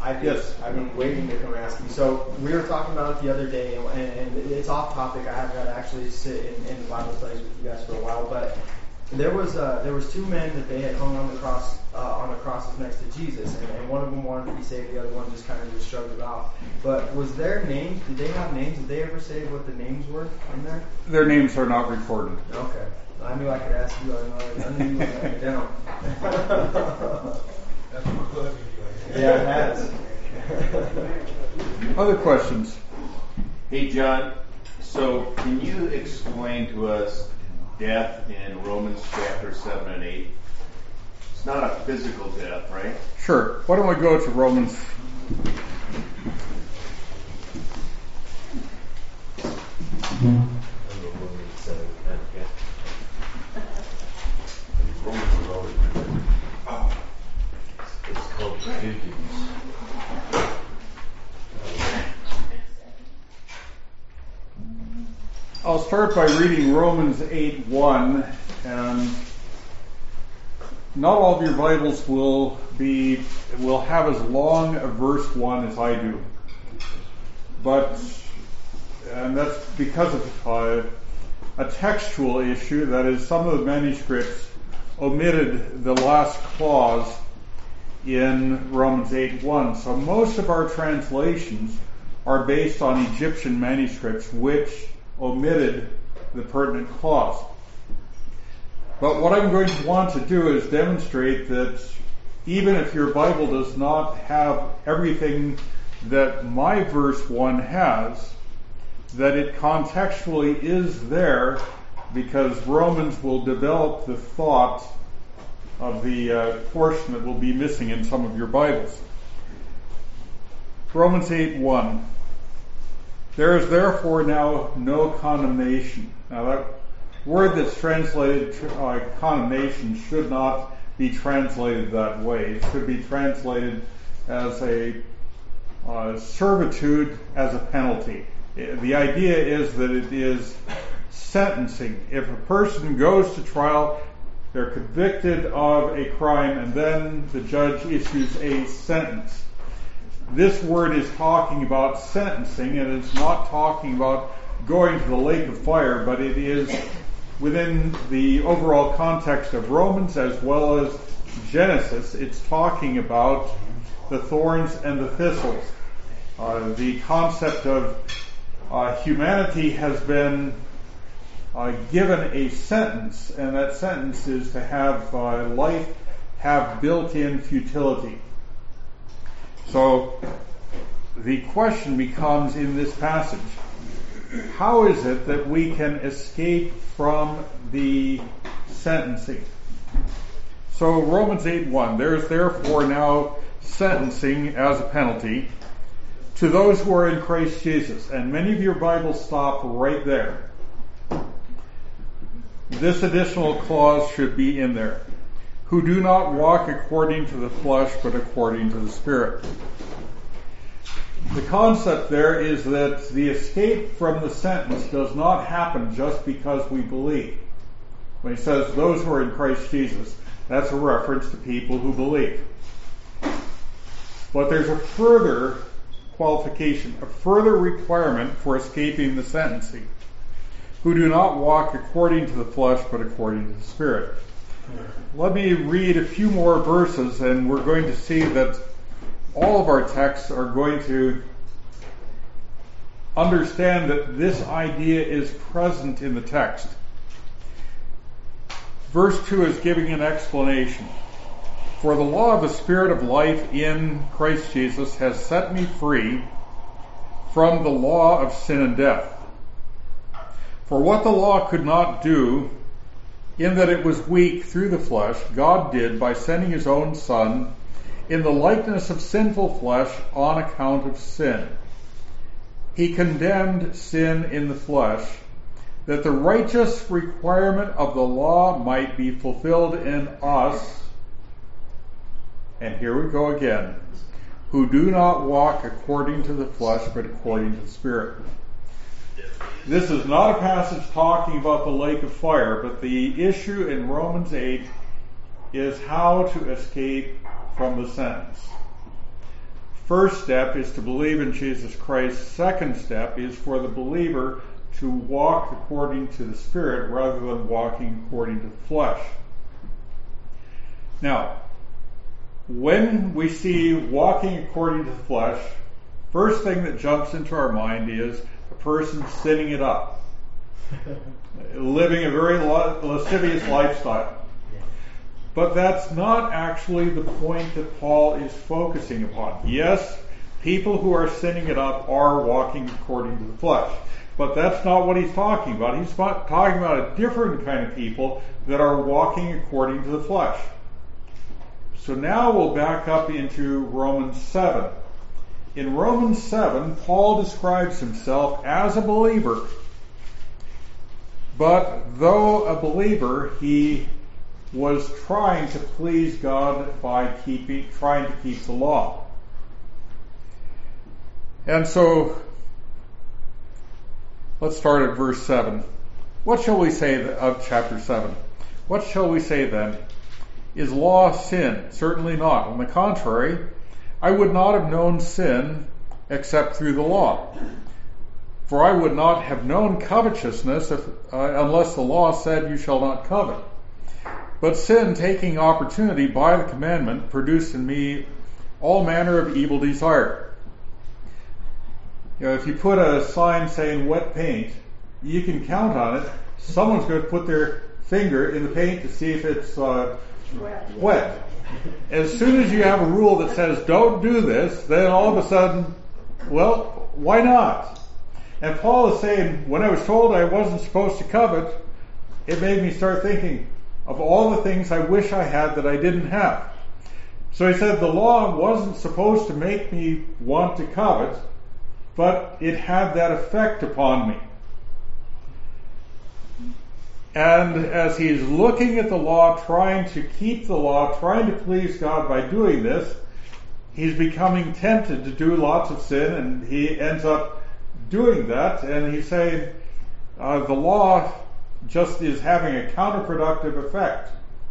Yes. I've been waiting to come ask you. So we were talking about it the other day, and it's off topic. I haven't got to actually sit in the Bible studies with you guys for a while, but there was two men that they had hung on the crosses next to Jesus, and one of them wanted to be saved, the other one just kind of just shrugged it off. But was their names? Did they have names? Did they ever say what the names were in there? Their names are not recorded. Okay. I knew I could ask you. I knew you would write it down. That's more clever you. Yeah, it has. Other questions? Hey, John. So, can you explain to us death in Romans chapter 7 and 8? It's not a physical death, right? Sure. Why don't we go to Romans? It's called Corinthians. I'll start by reading Romans 8:1, and not all of your Bibles will have as long a verse 1 as I do, and that's because of a textual issue. That is, some of the manuscripts omitted the last clause in Romans 8:1. So most of our translations are based on Egyptian manuscripts, which omitted the pertinent clause. But what I'm going to want to do is demonstrate that even if your Bible does not have everything that my verse 1 has, that it contextually is there, because Romans will develop the thought of the portion that will be missing in some of your Bibles. Romans 8:1. There is therefore now no condemnation. Now that word that's translated condemnation should not be translated that way. It should be translated as a servitude as a penalty. The idea is that it is sentencing. If a person goes to trial, they're convicted of a crime, and then the judge issues a sentence. This word is talking about sentencing, and it's not talking about going to the lake of fire, but it is within the overall context of Romans as well as Genesis. It's talking about the thorns and the thistles. The concept of humanity has been given a sentence, and that sentence is to have life have built-in futility. So the question becomes in this passage, how is it that we can escape from the sentencing? So Romans 8:1, there is therefore now sentencing as a penalty to those who are in Christ Jesus. And many of your Bibles stop right there. This additional clause should be in there. Who do not walk according to the flesh, but according to the Spirit. The concept there is that the escape from the sentence does not happen just because we believe. When he says those who are in Christ Jesus, that's a reference to people who believe. But there's a further qualification, a further requirement for escaping the sentencing. Who do not walk according to the flesh, but according to the Spirit. Let me read a few more verses, and we're going to see that all of our texts are going to understand that this idea is present in the text. Verse 2 is giving an explanation. For the law of the Spirit of life in Christ Jesus has set me free from the law of sin and death. For what the law could not do, in that it was weak through the flesh, God did by sending his own Son in the likeness of sinful flesh on account of sin. He condemned sin in the flesh, that the righteous requirement of the law might be fulfilled in us. And here we go again. Who do not walk according to the flesh, but according to the Spirit. This is not a passage talking about the lake of fire, but the issue in Romans 8 is how to escape from the sentence. first step is to believe in Jesus Christ. Second step is for the believer to walk according to the Spirit rather than walking according to the flesh. Now, when we see walking according to the flesh, first thing that jumps into our mind is a person sinning it up, living a very lascivious lifestyle. But that's not actually the point that Paul is focusing upon. Yes, people who are sinning it up are walking according to the flesh. But that's not what he's talking about. He's talking about a different kind of people that are walking according to the flesh. So now we'll back up into Romans 7. In Romans 7, Paul describes himself as a believer. But though a believer, he was trying to please God by trying to keep the law. And so, let's start at verse 7. What shall we say of chapter 7? What shall we say then? Is law sin? Certainly not. On the contrary, I would not have known sin except through the law. For I would not have known covetousness unless the law said, you shall not covet. But sin, taking opportunity by the commandment, produced in me all manner of evil desire. If you put a sign saying wet paint, you can count on it. Someone's going to put their finger in the paint to see if it's wet. As soon as you have a rule that says don't do this, then all of a sudden, well, why not? And Paul is saying, when I was told I wasn't supposed to covet, it made me start thinking of all the things I wish I had that I didn't have. So he said the law wasn't supposed to make me want to covet, but it had that effect upon me. And as he's looking at the law, trying to keep the law, trying to please God by doing this, he's becoming tempted to do lots of sin, and he ends up doing that. And he's saying the law just is having a counterproductive effect.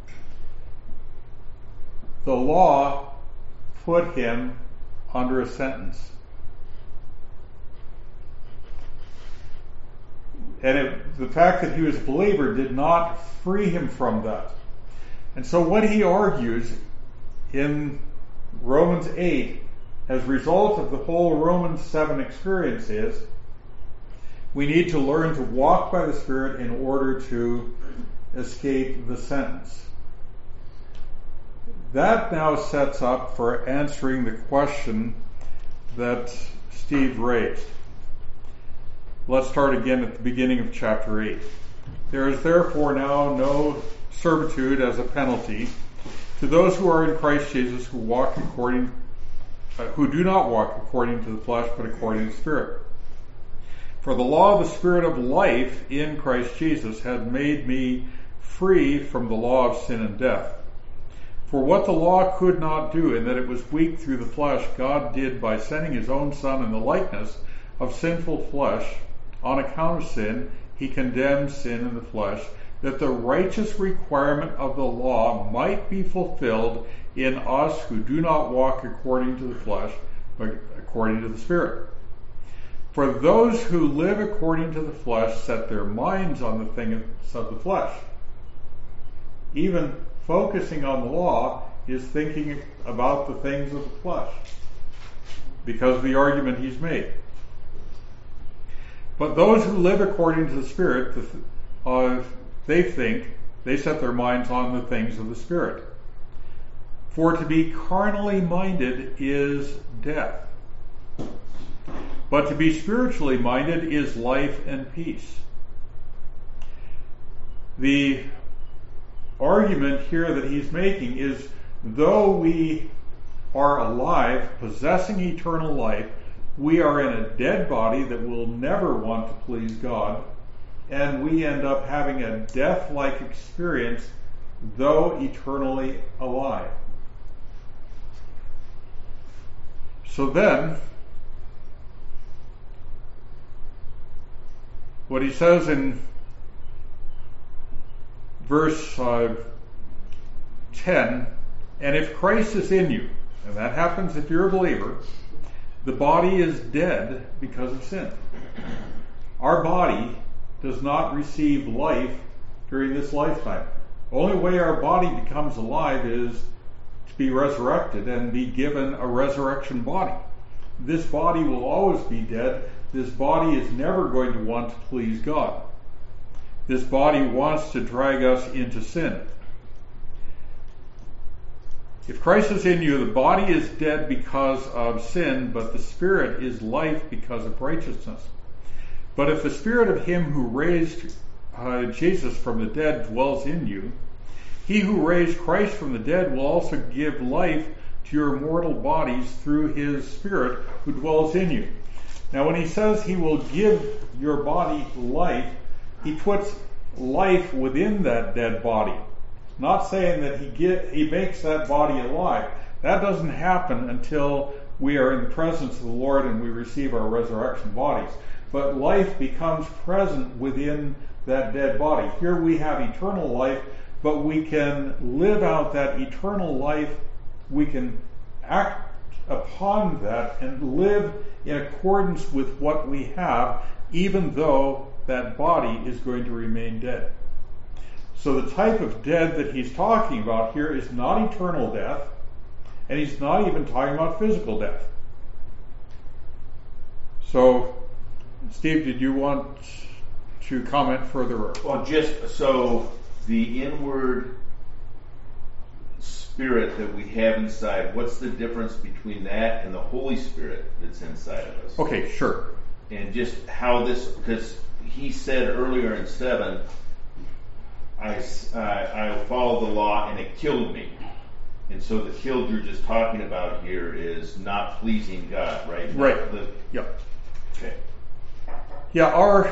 The law put him under a sentence. And the fact that he was a believer did not free him from that. And so what he argues in Romans 8, as a result of the whole Romans 7 experience, is we need to learn to walk by the Spirit in order to escape the sentence. That now sets up for answering the question that Steve raised. Let's start again at the beginning of chapter 8. There is therefore now no servitude as a penalty to those who are in Christ Jesus, who do not walk according to the flesh, but according to the Spirit. For the law of the Spirit of life in Christ Jesus had made me free from the law of sin and death. For what the law could not do, in that it was weak through the flesh, God did by sending his own Son in the likeness of sinful flesh. On account of sin, he condemned sin in the flesh, that the righteous requirement of the law might be fulfilled in us who do not walk according to the flesh, but according to the Spirit. For those who live according to the flesh set their minds on the things of the flesh. Even focusing on the law is thinking about the things of the flesh, because of the argument he's made. But those who live according to the Spirit, they set their minds on the things of the Spirit. For to be carnally minded is death, but to be spiritually minded is life and peace. The argument here that he's making is, though we are alive, possessing eternal life, we are in a dead body that will never want to please God, and we end up having a death-like experience, though eternally alive. So then, what he says in verse 10, and if Christ is in you, and that happens if you're a believer, the body is dead because of sin. Our body does not receive life during this lifetime. The only way our body becomes alive is to be resurrected and be given a resurrection body. This body will always be dead. This body is never going to want to please God. This body wants to drag us into sin. If Christ is in you, the body is dead because of sin, but the spirit is life because of righteousness. But if the spirit of him who raised Jesus from the dead dwells in you, he who raised Christ from the dead will also give life to your mortal bodies through his spirit who dwells in you. Now when he says he will give your body life, he puts life within that dead body. Not saying that he makes that body alive. That doesn't happen until we are in the presence of the Lord and we receive our resurrection bodies. But life becomes present within that dead body. Here we have eternal life, but we can live out that eternal life. We can act upon that and live in accordance with what we have, even though that body is going to remain dead. So the type of dead that he's talking about here is not eternal death, and he's not even talking about physical death. So, Steve, did you want to comment further? Well, just so the inward spirit that we have inside, what's the difference between that and the Holy Spirit that's inside of us? Okay, sure. And just how this, because he said earlier in 7, I followed the law and it killed me. And so the killed you're just talking about here is not pleasing God, right? Right. Yep. Okay. Yeah,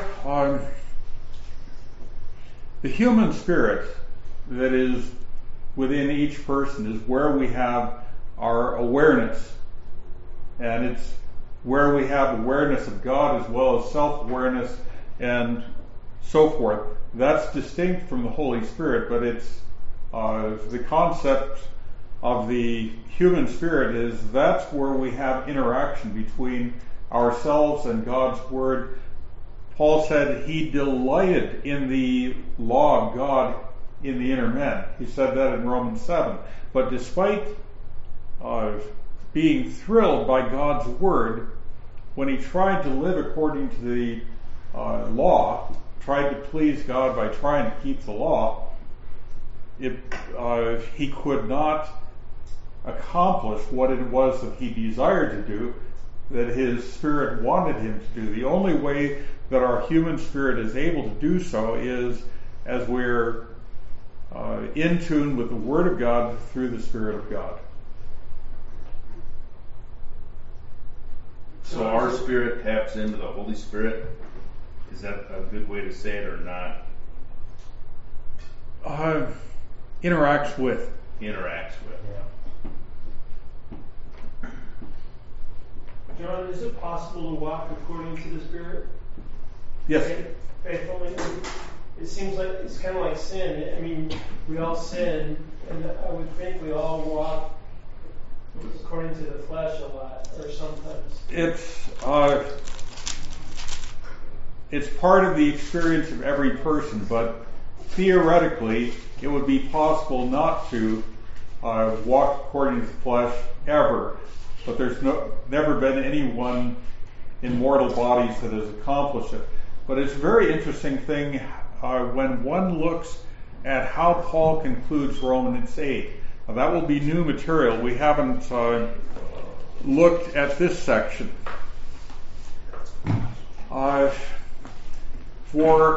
the human spirit that is within each person is where we have our awareness. And it's where we have awareness of God as well as self-awareness and so forth. That's distinct from the Holy Spirit, but it's the concept of the human spirit is that's where we have interaction between ourselves and God's Word. Paul said he delighted in the law of God in the inner man. He said that in Romans 7. But despite being thrilled by God's Word, when he tried to live according to the law, tried to please God by trying to keep the law, he could not accomplish what it was that he desired to do, that his spirit wanted him to do. The only way that our human spirit is able to do so is as we're in tune with the Word of God through the Spirit of God. So our spirit taps into the Holy Spirit? Is that a good way to say it or not? Interacts with. Interacts with. Yeah. John, is it possible to walk according to the Spirit? Yes. Faithfully? It seems like it's kind of like sin. I mean, we all sin, and I would think we all walk according to the flesh a lot, or sometimes. It's part of the experience of every person, but theoretically, it would be possible not to walk according to the flesh ever. But there's never been anyone in mortal bodies that has accomplished it. But it's a very interesting thing when one looks at how Paul concludes Romans 8. Now, that will be new material. We haven't looked at this section. For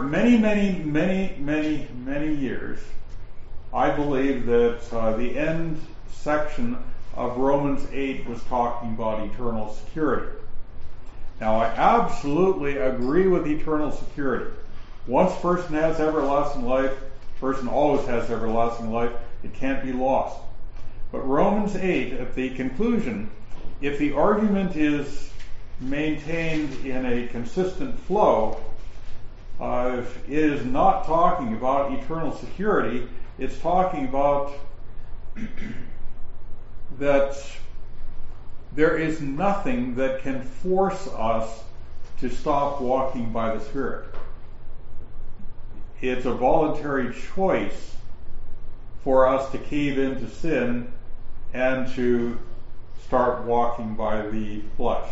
many years, I believe that the end section of Romans 8 was talking about eternal security. Now, I absolutely agree with eternal security. Once a person has everlasting life, a person always has everlasting life. It can't be lost. But Romans 8, at the conclusion, if the argument is maintained in a consistent flow, it is not talking about eternal security. It's talking about that there is nothing that can force us to stop walking by the Spirit. It's a voluntary choice for us to cave into sin and to start walking by the flesh.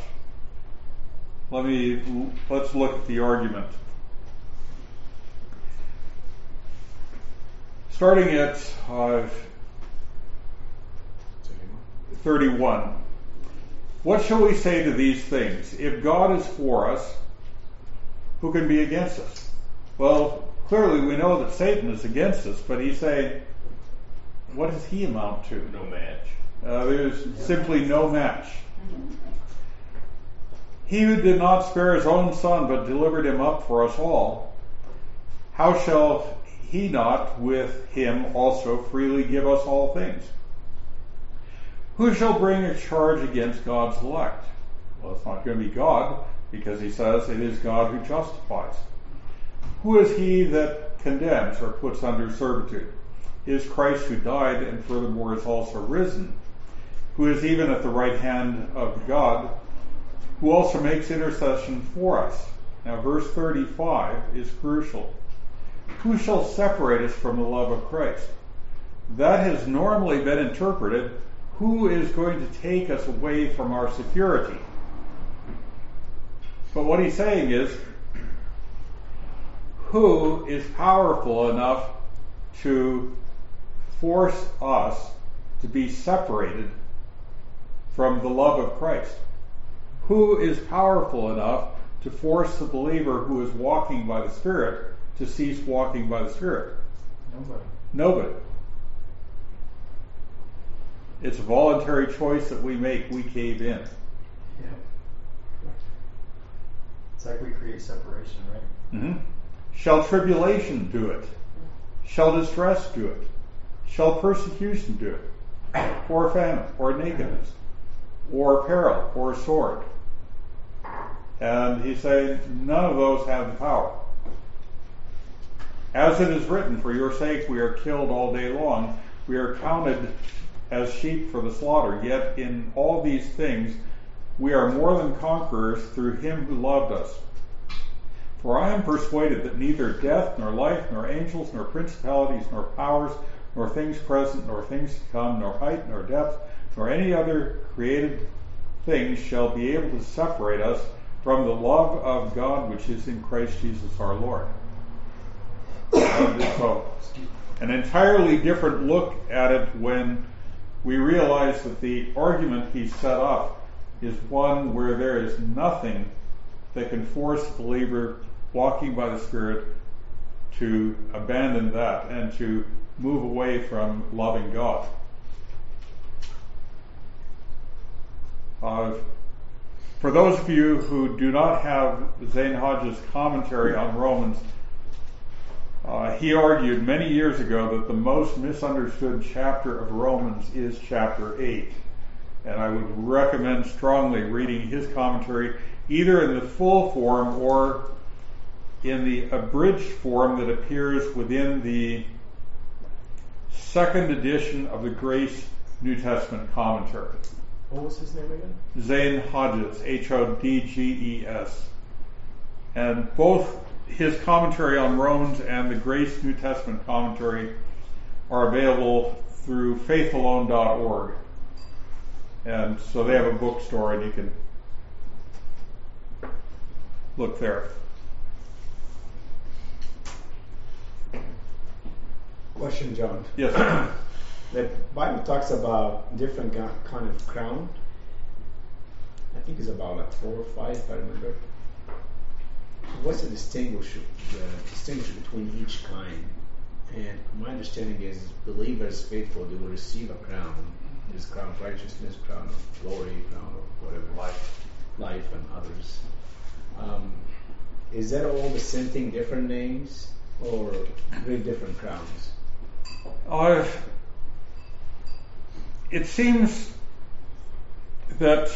Let's look at the argument. Starting at 31. What shall we say to these things? If God is for us, who can be against us? Well, clearly we know that Satan is against us, but he's saying, what does he amount to? No match. There's simply no match. He who did not spare his own son, but delivered him up for us all, how shall he not with him also freely give us all things? Who shall bring a charge against God's elect? Well, it's not going to be God, because he says it is God who justifies. Who is he that condemns or puts under servitude? It is Christ who died and furthermore is also risen, who is even at the right hand of God, who also makes intercession for us. Now, verse 35 is crucial. Who shall separate us from the love of Christ? That has normally been interpreted, who is going to take us away from our security? But what he's saying is, who is powerful enough to force us to be separated from the love of Christ? Who is powerful enough to force the believer who is walking by the Spirit to cease walking by the Spirit? Nobody. It's a voluntary choice that we make. We cave in. Yeah. It's like we create separation, right? Mm-hmm. Shall tribulation do it? Shall distress do it? Shall persecution do it? Or famine, or nakedness, or peril, or sword? And he's saying none of those have the power. As it is written, for your sake we are killed all day long. We are counted as sheep for the slaughter. Yet in all these things we are more than conquerors through him who loved us. For I am persuaded that neither death, nor life, nor angels, nor principalities, nor powers, nor things present, nor things to come, nor height, nor depth, nor any other created thing shall be able to separate us from the love of God which is in Christ Jesus our Lord. So, an entirely different look at it when we realize that the argument he set up is one where there is nothing that can force the believer walking by the Spirit to abandon that and to move away from loving God. For those of you who do not have Zane Hodge's commentary on Romans, he argued many years ago that the most misunderstood chapter of Romans is chapter 8. And I would recommend strongly reading his commentary either in the full form or in the abridged form that appears within the second edition of the Grace New Testament Commentary. What was his name again? Zane Hodges, Hodges. And both his commentary on Romans and the Grace New Testament Commentary are available through faithalone.org. And so they have a bookstore and you can look there. Question, John. Yes. The Bible talks about different kind of crown. I think it's about like 4 or 5, if I remember. What's the distinction between each kind? And my understanding is believers, faithful, they will receive a crown. There's crown of righteousness, crown of glory, crown of whatever, life and others. Is that all the same thing, different names, or very different crowns? It seems that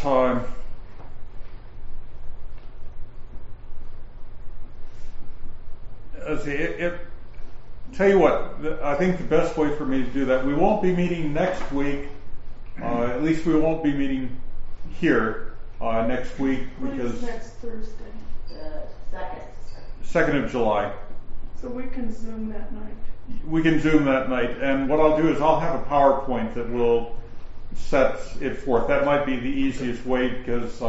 tell you what, I think the best way for me to do that, we won't be meeting next week, at least we won't be meeting here next week When is because next Thursday? The 2nd of July. So we can Zoom that night. We can Zoom that night, and what I'll do is I'll have a PowerPoint that will set it forth. That might be the easiest way because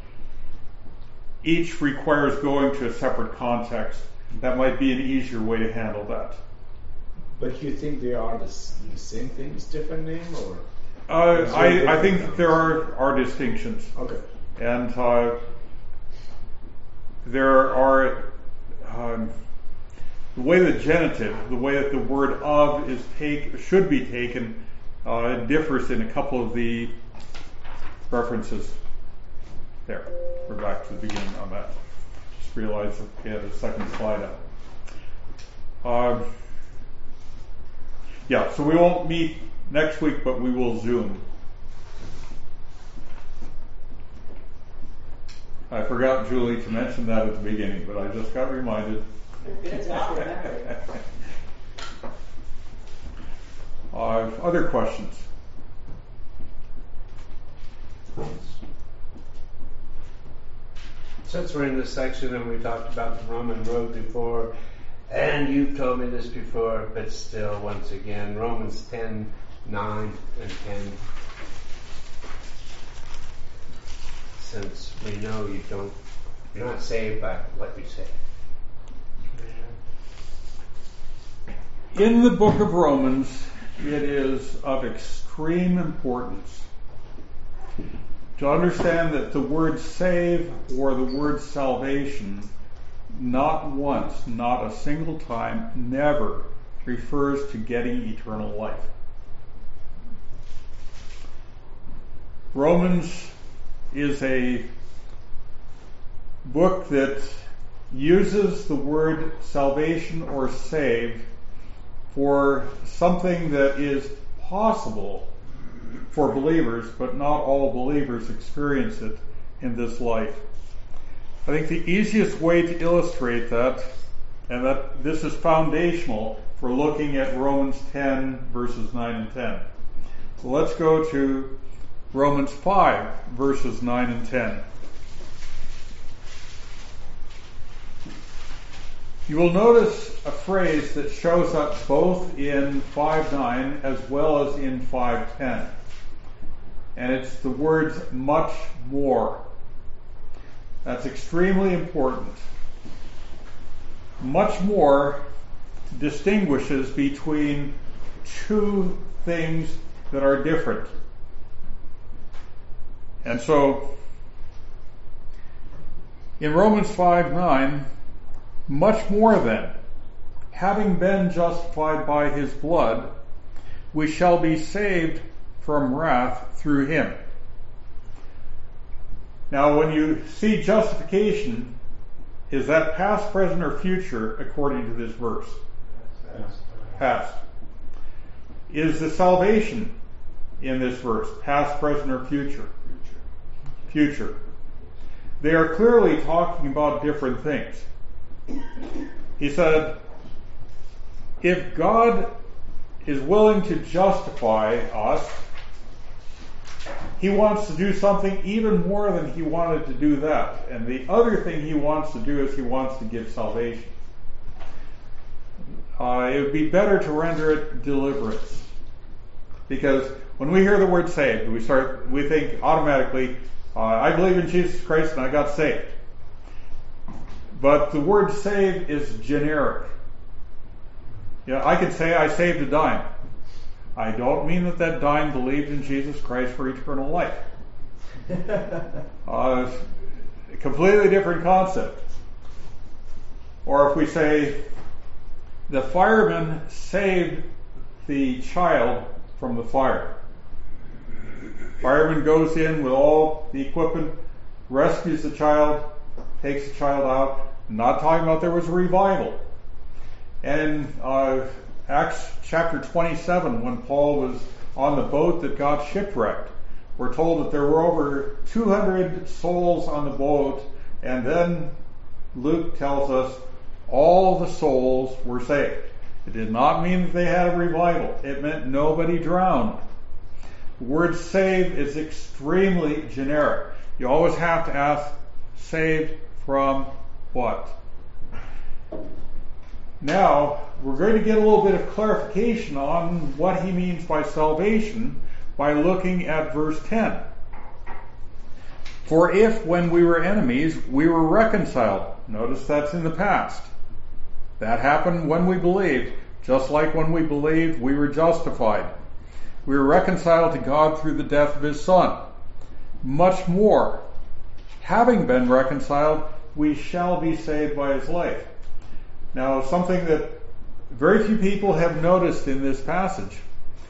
each requires going to a separate context. That might be an easier way to handle that. But you think they are the same thing, it's different name, or? I think that there are distinctions. Okay. And there are the way the genitive, the way that the word of should be taken, differs in a couple of the references. There, we're back to the beginning on that. Just realized that we had a second slide up. Yeah, so we won't meet next week, but we will Zoom. I forgot, Julie, to mention that at the beginning, but I just got reminded. Other questions? Since we're in this section and we talked about the Roman road before, and you've told me this before, but still, once again, Romans 10, 9, and 10. Since we know you're not saved by what you say. In the book of Romans, it is of extreme importance to understand that the word save or the word salvation not once, not a single time, never refers to getting eternal life. Romans is a book that uses the word salvation or save for something that is possible for believers, but not all believers experience it in this life. I think the easiest way to illustrate that, and that this is foundational for looking at Romans 10 verses 9 and 10. So let's go to Romans 5 verses 9 and 10. You will notice a phrase that shows up both in 5:9 as well as in 5:10. And it's the words much more. That's extremely important. Much more distinguishes between two things that are different. And so, in Romans 5:9, much more then, having been justified by his blood, we shall be saved from wrath through him. Now, when you see justification, is that past, present, or future according to this verse? Past. Is the salvation in this verse past, present, or future? Future. They are clearly talking about different things. He said, if God is willing to justify us, he wants to do something even more than he wanted to do that. And the other thing he wants to do is he wants to give salvation. It would be better to render it deliverance. Because when we hear the word saved, we think automatically, I believe in Jesus Christ and I got saved. But the word save is generic. I could say I saved a dime. I don't mean that dime believed in Jesus Christ for eternal life. A completely different concept. Or if we say the fireman saved the child from the fire. Fireman goes in with all the equipment, rescues the child, takes the child out. Not talking about there was a revival. And Acts chapter 27, when Paul was on the boat that got shipwrecked, we're told that there were over 200 souls on the boat, and then Luke tells us all the souls were saved. It did not mean that they had a revival. It meant nobody drowned. The word save is extremely generic. You always have to ask, saved from what? Now, we're going to get a little bit of clarification on what he means by salvation by looking at verse 10. For if, when we were enemies, we were reconciled. Notice that's in the past. That happened when we believed. Just like when we believed, we were justified. We were reconciled to God through the death of His Son. Much more, having been reconciled, we shall be saved by His life. Now, something that very few people have noticed in this passage.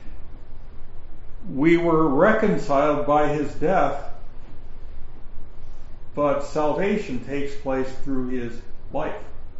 We were reconciled by His death, but salvation takes place through His life.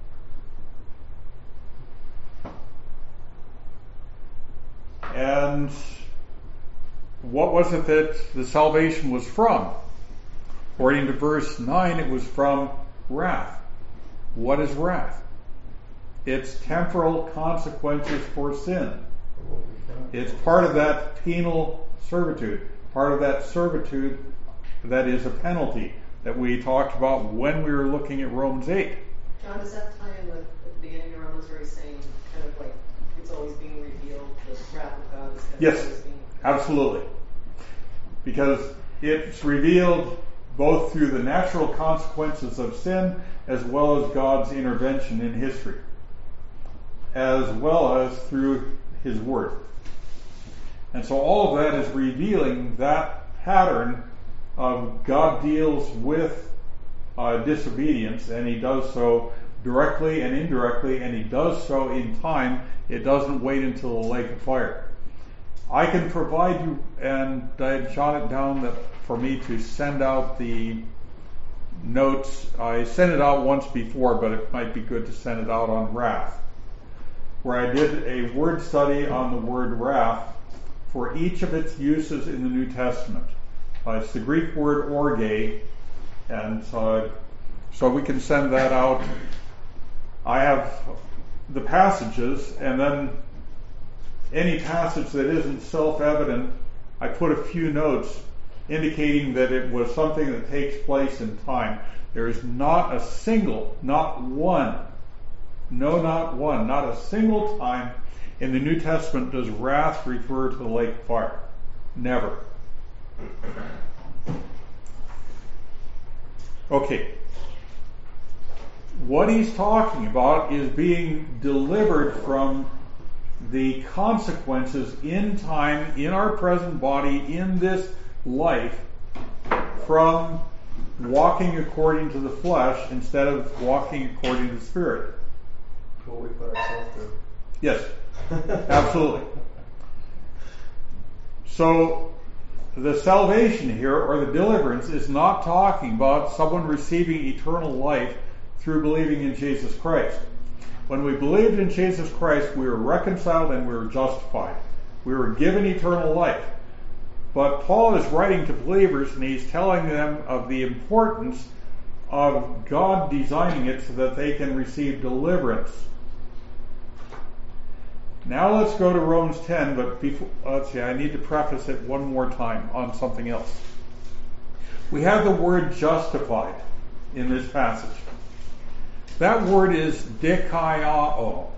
And what was it that the salvation was from? According to verse 9, it was from wrath. What is wrath? It's temporal consequences for sin. It's part of that penal servitude, part of that servitude that is a penalty that we talked about when we were looking at Romans 8. John, does that tie in with the beginning of Romans where he's saying kind of like it's always being revealed, the wrath of God is kind of Yes, always being... absolutely. Because it's revealed both through the natural consequences of sin as well as God's intervention in history, as well as through His Word. And so all of that is revealing that pattern of God deals with disobedience, and He does so directly and indirectly, and He does so in time. It doesn't wait until the lake of fire. I can provide you, and I jot it down that for me to send out the notes. I sent it out once before, but it might be good to send it out on wrath, where I did a word study on the word wrath for each of its uses in the New Testament. It's the Greek word orge, and so we can send that out. I have the passages, and then any passage that isn't self-evident, I put a few notes indicating that it was something that takes place in time. There is not a single, not one, not a single time in the New Testament does wrath refer to the lake of fire. Never. Okay. What he's talking about is being delivered from the consequences in time, in our present body, in this life, from walking according to the flesh instead of walking according to the Spirit. What we put ourselves through. Yes, absolutely. So the salvation here, or the deliverance, is not talking about someone receiving eternal life through believing in Jesus Christ. When we believed in Jesus Christ, we were reconciled and we were justified. We were given eternal life. But Paul is writing to believers, and he's telling them of the importance of God designing it so that they can receive deliverance. Now let's go to Romans 10, but before, let's see, I need to preface it one more time on something else. We have the word justified in this passage. That word is dikaiao.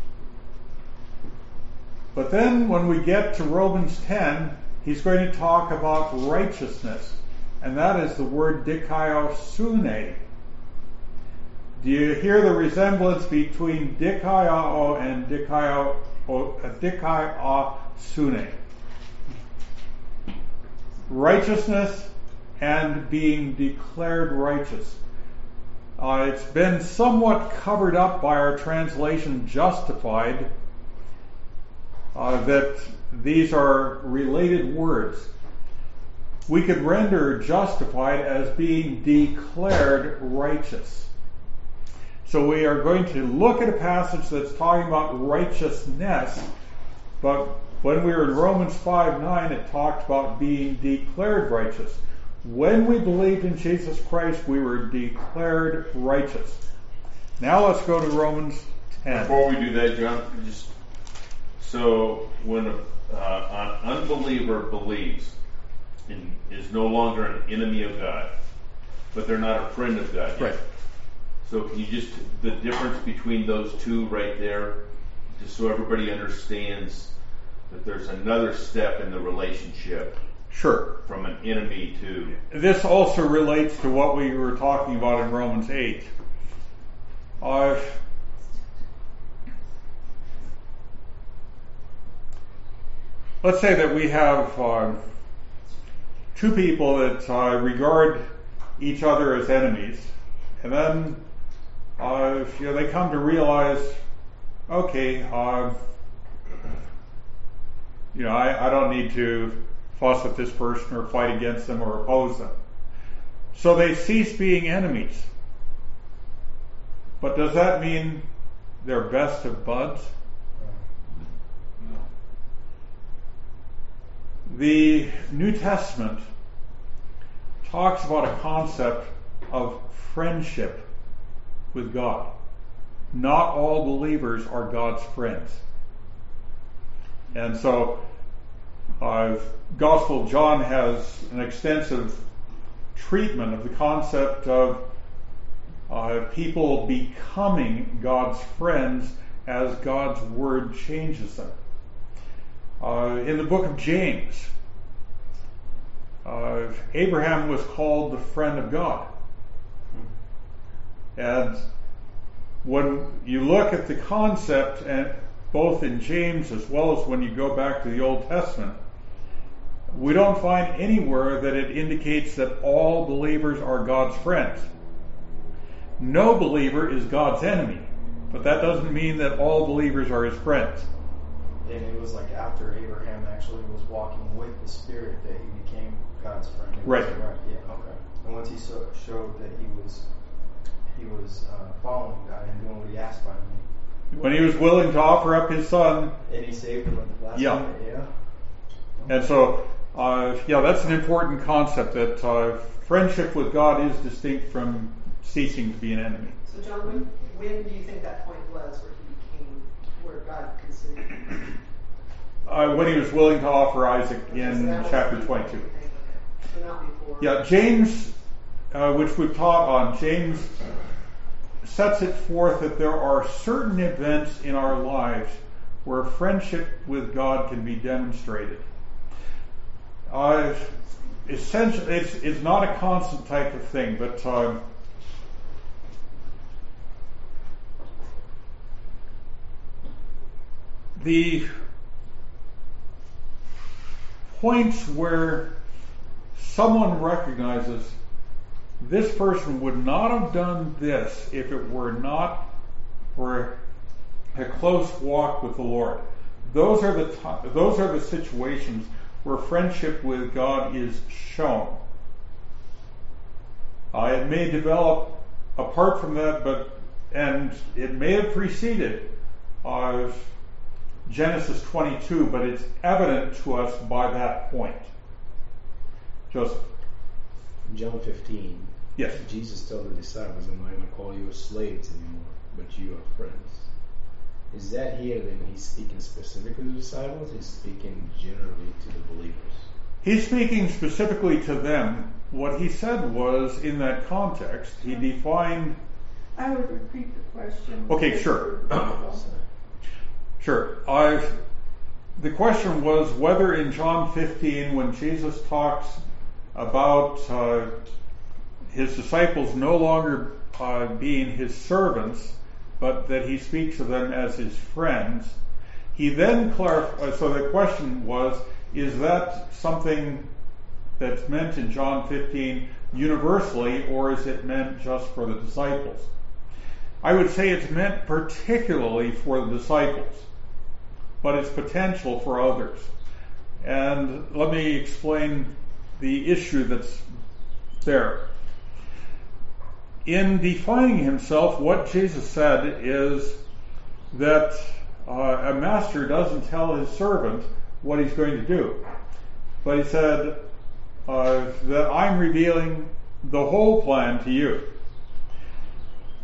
But then when we get to Romans 10, he's going to talk about righteousness, and that is the word dikaiosune. Do you hear the resemblance between dikaiao and dikaiosune? Righteousness and being declared righteous. It's been somewhat covered up by our translation justified, that these are related words. We could render justified as being declared righteous. So we are going to look at a passage that's talking about righteousness, but when we were in Romans 5:9, it talked about being declared righteous. When we believed in Jesus Christ, we were declared righteous. Now let's go to Romans 10. Before we do that, John, so when an unbeliever believes and is no longer an enemy of God, but they're not a friend of God yet. Right. So can you just, the difference between those two right there, just so everybody understands that there's another step in the relationship Sure. from an enemy to... This also relates to what we were talking about in Romans 8. Let's say that we have two people that regard each other as enemies, and then they come to realize, okay, I don't need to fuss with this person or fight against them or oppose them. So they cease being enemies. But does that mean they're best of buds? The New Testament talks about a concept of friendship with God. Not all believers are God's friends. And so, Gospel of John has an extensive treatment of the concept of people becoming God's friends as God's Word changes them. In the book of James, Abraham was called the friend of God. And when you look at the concept, and both in James as well as when you go back to the Old Testament, we don't find anywhere that it indicates that all believers are God's friends. No believer is God's enemy, but that doesn't mean that all believers are his friends. And it was like after Abraham actually was walking with the Spirit that he became God's friend. Right. Yeah. Okay. And once he showed that he was following God and doing what he asked by him. When he was willing to offer up his son. And he saved him at the last minute. Yeah. And so, that's an important concept, that friendship with God is distinct from ceasing to be an enemy. So John, when do you think that point was where God considered him? When he was willing to offer Isaac in chapter 22. Okay. So not before. Yeah, James, which we've taught on, James sets it forth that there are certain events in our lives where friendship with God can be demonstrated. Essentially, it's not a constant type of thing, but the points where someone recognizes this person would not have done this if it were not for a close walk with the Lord. Those are the situations where friendship with God is shown. It may develop apart from that, and it may have preceded Genesis 22, but it's evident to us by that point. Joseph. John 15. Yes. Jesus told the disciples, I'm not going to call you slaves anymore, but you are friends. Is that here then he's speaking specifically to the disciples? He's speaking generally to the believers? He's speaking specifically to them. What he said was, in that context, he defined... I would repeat the question. Okay, sure. Sure. The question was whether in John 15, when Jesus talks about his disciples no longer being his servants, but that he speaks of them as his friends, he then clarified. So the question was, is that something that's meant in John 15 universally, or is it meant just for the disciples? I would say it's meant particularly for the disciples, but it's potential for others. And let me explain the issue that's there. In defining himself, what Jesus said is that a master doesn't tell his servant what he's going to do. But he said that I'm revealing the whole plan to you.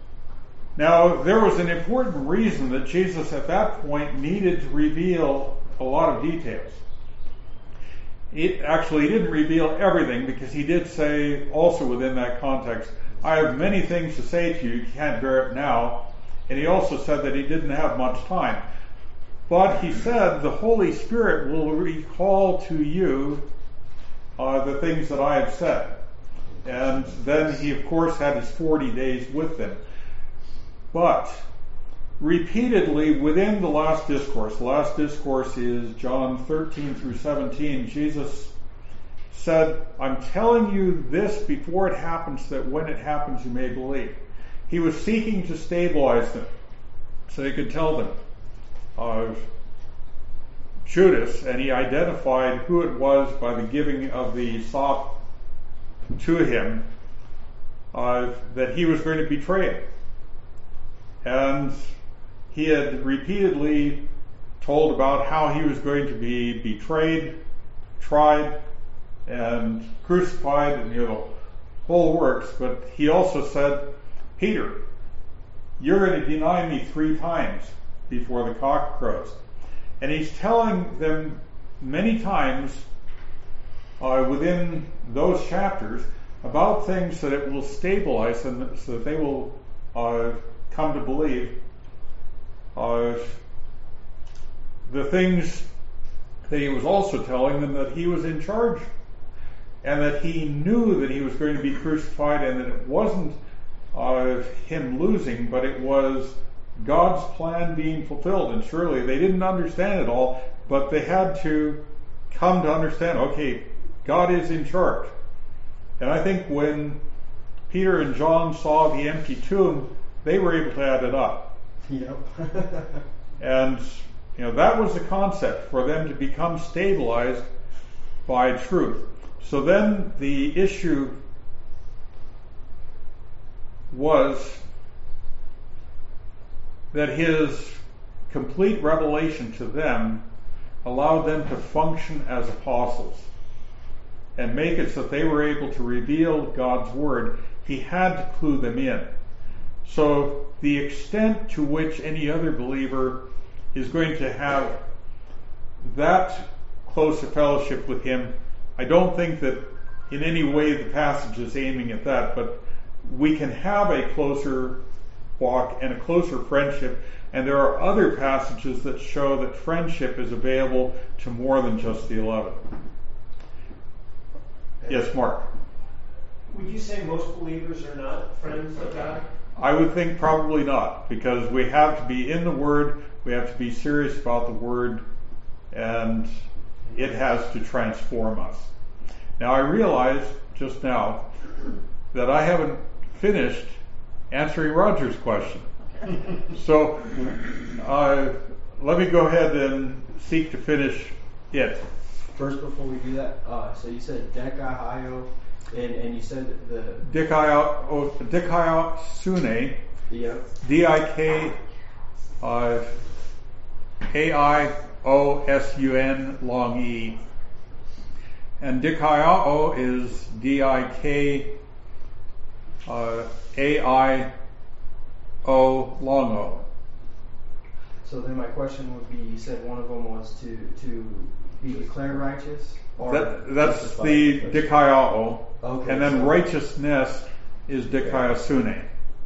Now, there was an important reason that Jesus at that point needed to reveal a lot of details. He didn't reveal everything, because he did say also within that context, I have many things to say to you, you can't bear it now. And he also said that he didn't have much time. But he said the Holy Spirit will recall to you the things that I have said. And then he, of course, had his 40 days with them. But repeatedly within the last discourse is John 13 through 17, Jesus said, I'm telling you this before it happens, so that when it happens you may believe. He was seeking to stabilize them so he could tell them of Judas, and he identified who it was by the giving of the sop to him, that he was going to betray him. And he had repeatedly told about how he was going to be betrayed, tried, and crucified, and the whole works. But he also said, Peter, you're going to deny me 3 times before the cock crows. And he's telling them many times within those chapters about things that it will stabilize them, so that they will come to believe the things that he was also telling them, that he was in charge, and that he knew that he was going to be crucified, and that it wasn't him losing, but it was God's plan being fulfilled. And surely they didn't understand it all, but they had to come to understand, okay, God is in charge. And I think when Peter and John saw the empty tomb, they were able to add it up. Yep. And that was the concept, for them to become stabilized by truth. So then the issue was that his complete revelation to them allowed them to function as apostles and make it so that they were able to reveal God's word. He had to clue them in. So the extent to which any other believer is going to have that close a fellowship with him, I don't think that in any way the passage is aiming at that, but we can have a closer walk and a closer friendship, and there are other passages that show that friendship is available to more than just the 11. Yes, Mark. Would you say most believers are not friends of God? I would think probably not, because we have to be in the Word, we have to be serious about the Word, and it has to transform us. Now, I realize just now that I haven't finished answering Roger's question. So let me go ahead and seek to finish it. First, before we do that, so you said Dikaio, and you said the Dikaiosune, Dikaiosune, long E, and Dikaiao is Dikaio, long O. So then my question would be, you said one of them was to be declared righteous? Or that's the Dikaiao. Okay, And then so righteousness is Dikaiosune.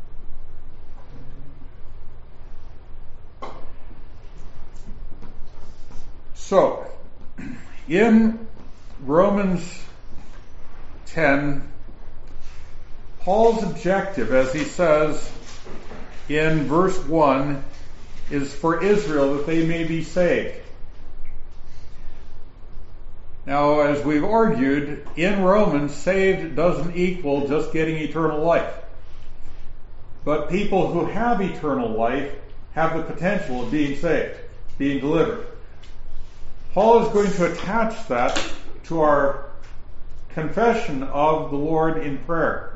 So, in Romans 10, Paul's objective, as he says in verse 1, is for Israel that they may be saved. Now, as we've argued, in Romans, saved doesn't equal just getting eternal life. But people who have eternal life have the potential of being saved, being delivered. Paul is going to attach that to our confession of the Lord in prayer.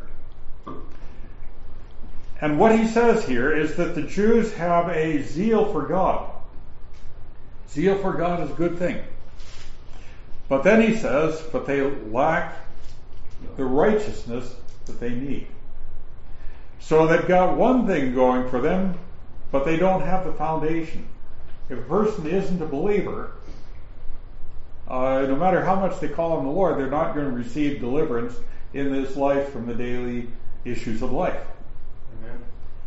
And what he says here is that the Jews have a zeal for God. Zeal for God is a good thing. But then he says, but they lack the righteousness that they need. So they've got one thing going for them, but they don't have the foundation. If a person isn't a believer, no matter how much they call on the Lord, they're not going to receive deliverance in this life from the daily issues of life. Amen.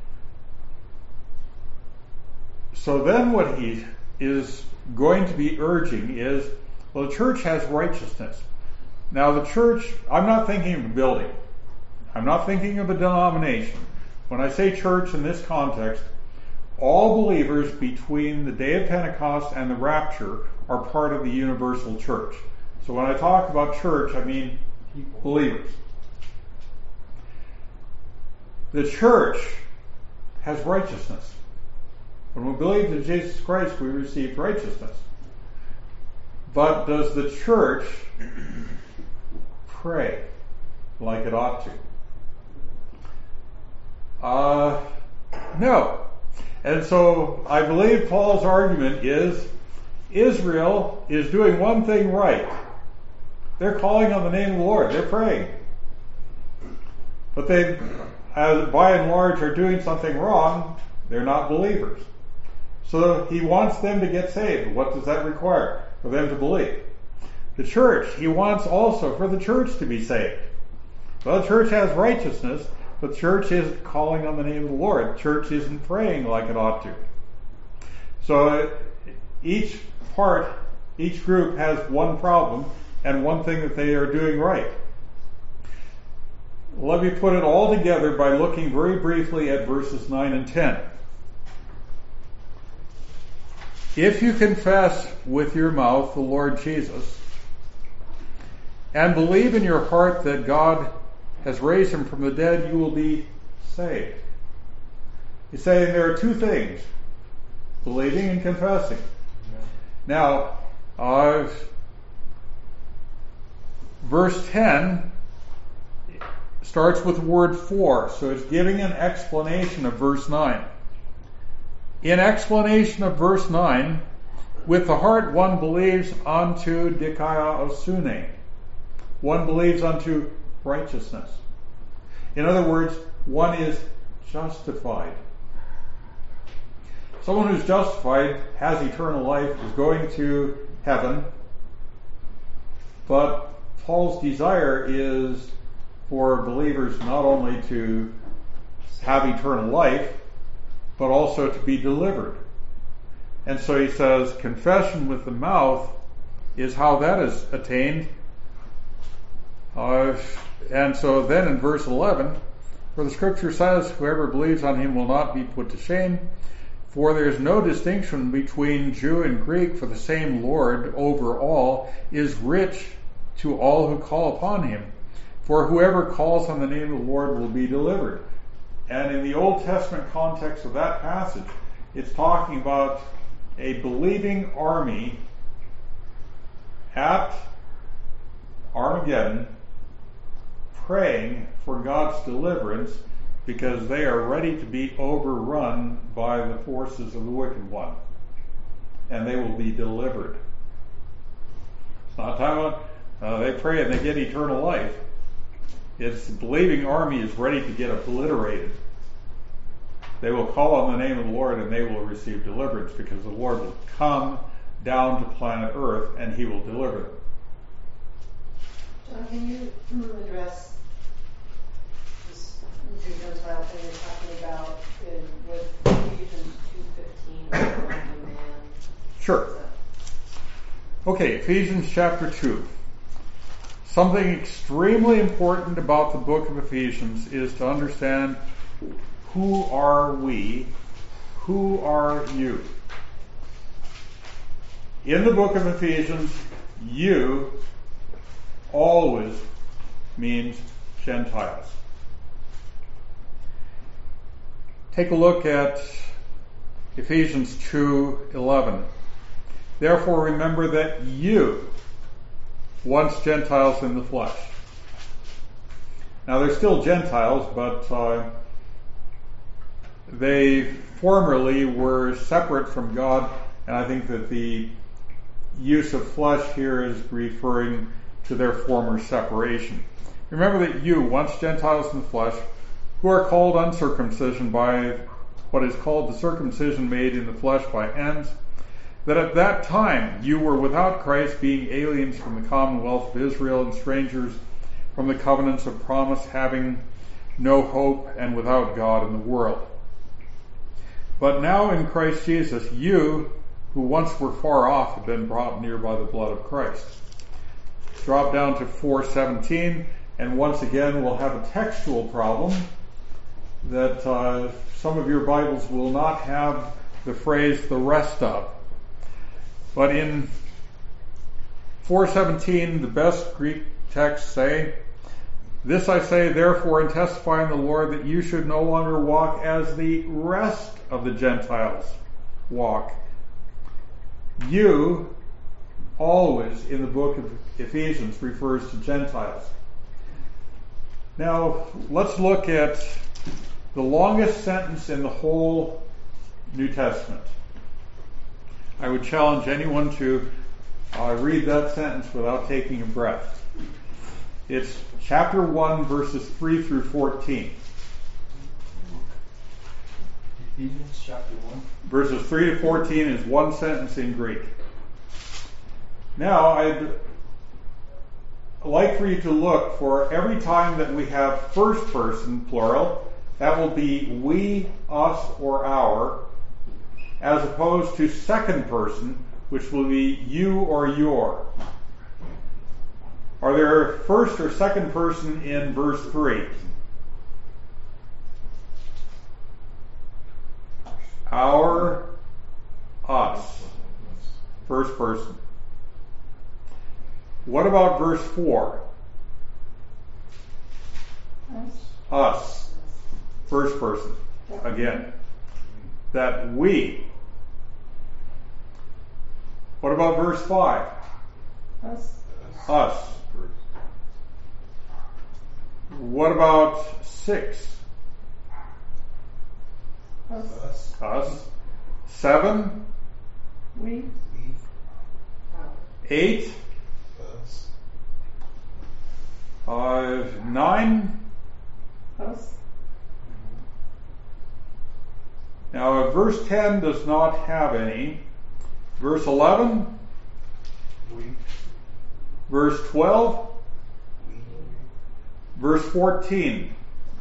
So then what he is going to be urging is, well, the church has righteousness. Now the church, I'm not thinking of a building. I'm not thinking of a denomination. When I say church in this context, all believers between the day of Pentecost and the rapture are part of the universal church. So when I talk about church, I mean believers. The church has righteousness. When we believe in Jesus Christ, we receive righteousness. But does the church pray like it ought to? No. And so I believe Paul's argument is Israel is doing one thing right. They're calling on the name of the Lord. They're praying. But they, by and large, are doing something wrong. They're not believers. So he wants them to get saved. What does that require? For them to believe. The church, he wants also for the church to be saved. Well, the church has righteousness, but the church isn't calling on the name of the Lord. The church isn't praying like it ought to. So each group has one problem and one thing that they are doing right. Let me put it all together by looking very briefly at verses 9 and 10. If you confess with your mouth the Lord Jesus and believe in your heart that God has raised him from the dead, you will be saved. He's saying there are two things, believing and confessing. Now, verse 10 starts with the word for, so it's giving an explanation of verse 9. In explanation of verse 9, with the heart one believes unto dikaiosune. One believes unto righteousness. In other words, one is justified. Someone who's justified has eternal life, is going to heaven, but Paul's desire is for believers not only to have eternal life, but also to be delivered. And so he says, confession with the mouth is how that is attained. And so then in verse 11, for the scripture says, whoever believes on him will not be put to shame, for there is no distinction between Jew and Greek, for the same Lord over all is rich to all who call upon him. For whoever calls on the name of the Lord will be delivered. And in the Old Testament context of that passage, it's talking about a believing army at Armageddon praying for God's deliverance because they are ready to be overrun by the forces of the wicked one. And they will be delivered. It's not time they pray and they get eternal life. It's the believing army is ready to get obliterated. They will call on the name of the Lord and they will receive deliverance because the Lord will come down to planet Earth and he will deliver them. John, can you address this Jew Gentile thing you're talking about with Ephesians 2:15 or man? Sure. Okay, Ephesians chapter 2. Something extremely important about the book of Ephesians is to understand who are we, who are you. In the book of Ephesians, you always means Gentiles. Take a look at Ephesians 2:11. Therefore remember that you once Gentiles in the flesh. Now they're still Gentiles, but they formerly were separate from God, and I think that the use of flesh here is referring to their former separation. Remember that you, once Gentiles in the flesh, who are called uncircumcision by what is called the circumcision made in the flesh by hands, that at that time you were without Christ, being aliens from the commonwealth of Israel and strangers from the covenants of promise, having no hope and without God in the world. But now in Christ Jesus, you who once were far off have been brought near by the blood of Christ. Drop down to 4:17, and once again we'll have a textual problem that some of your Bibles will not have the phrase "the rest of." But in 4:17, the best Greek texts say, "This I say, therefore, and testify in the Lord, that you should no longer walk as the rest of the Gentiles walk." You, always in the book of Ephesians, refers to Gentiles. Now, let's look at the longest sentence in the whole New Testament. I would challenge anyone to read that sentence without taking a breath. It's chapter 1, verses 3 through 14. Ephesians chapter 1. Verses 3 to 14 is one sentence in Greek. Now, I'd like for you to look for every time that we have first person, plural, that will be we, us, or our, as opposed to second person, which will be you or your. Are there first or second person in verse 3? Our, us. First person. What about verse 4? Us. First person. Again. That we. What about verse 5? Us. What about 6? Us. 7? We. 8? 9? Us. Now, verse 10 does not have any. Verse 11? Verse 12? Verse 14?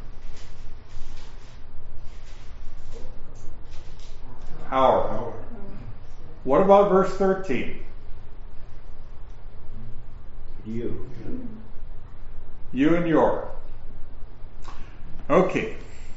Our. What about verse 13? You. You and your. Okay.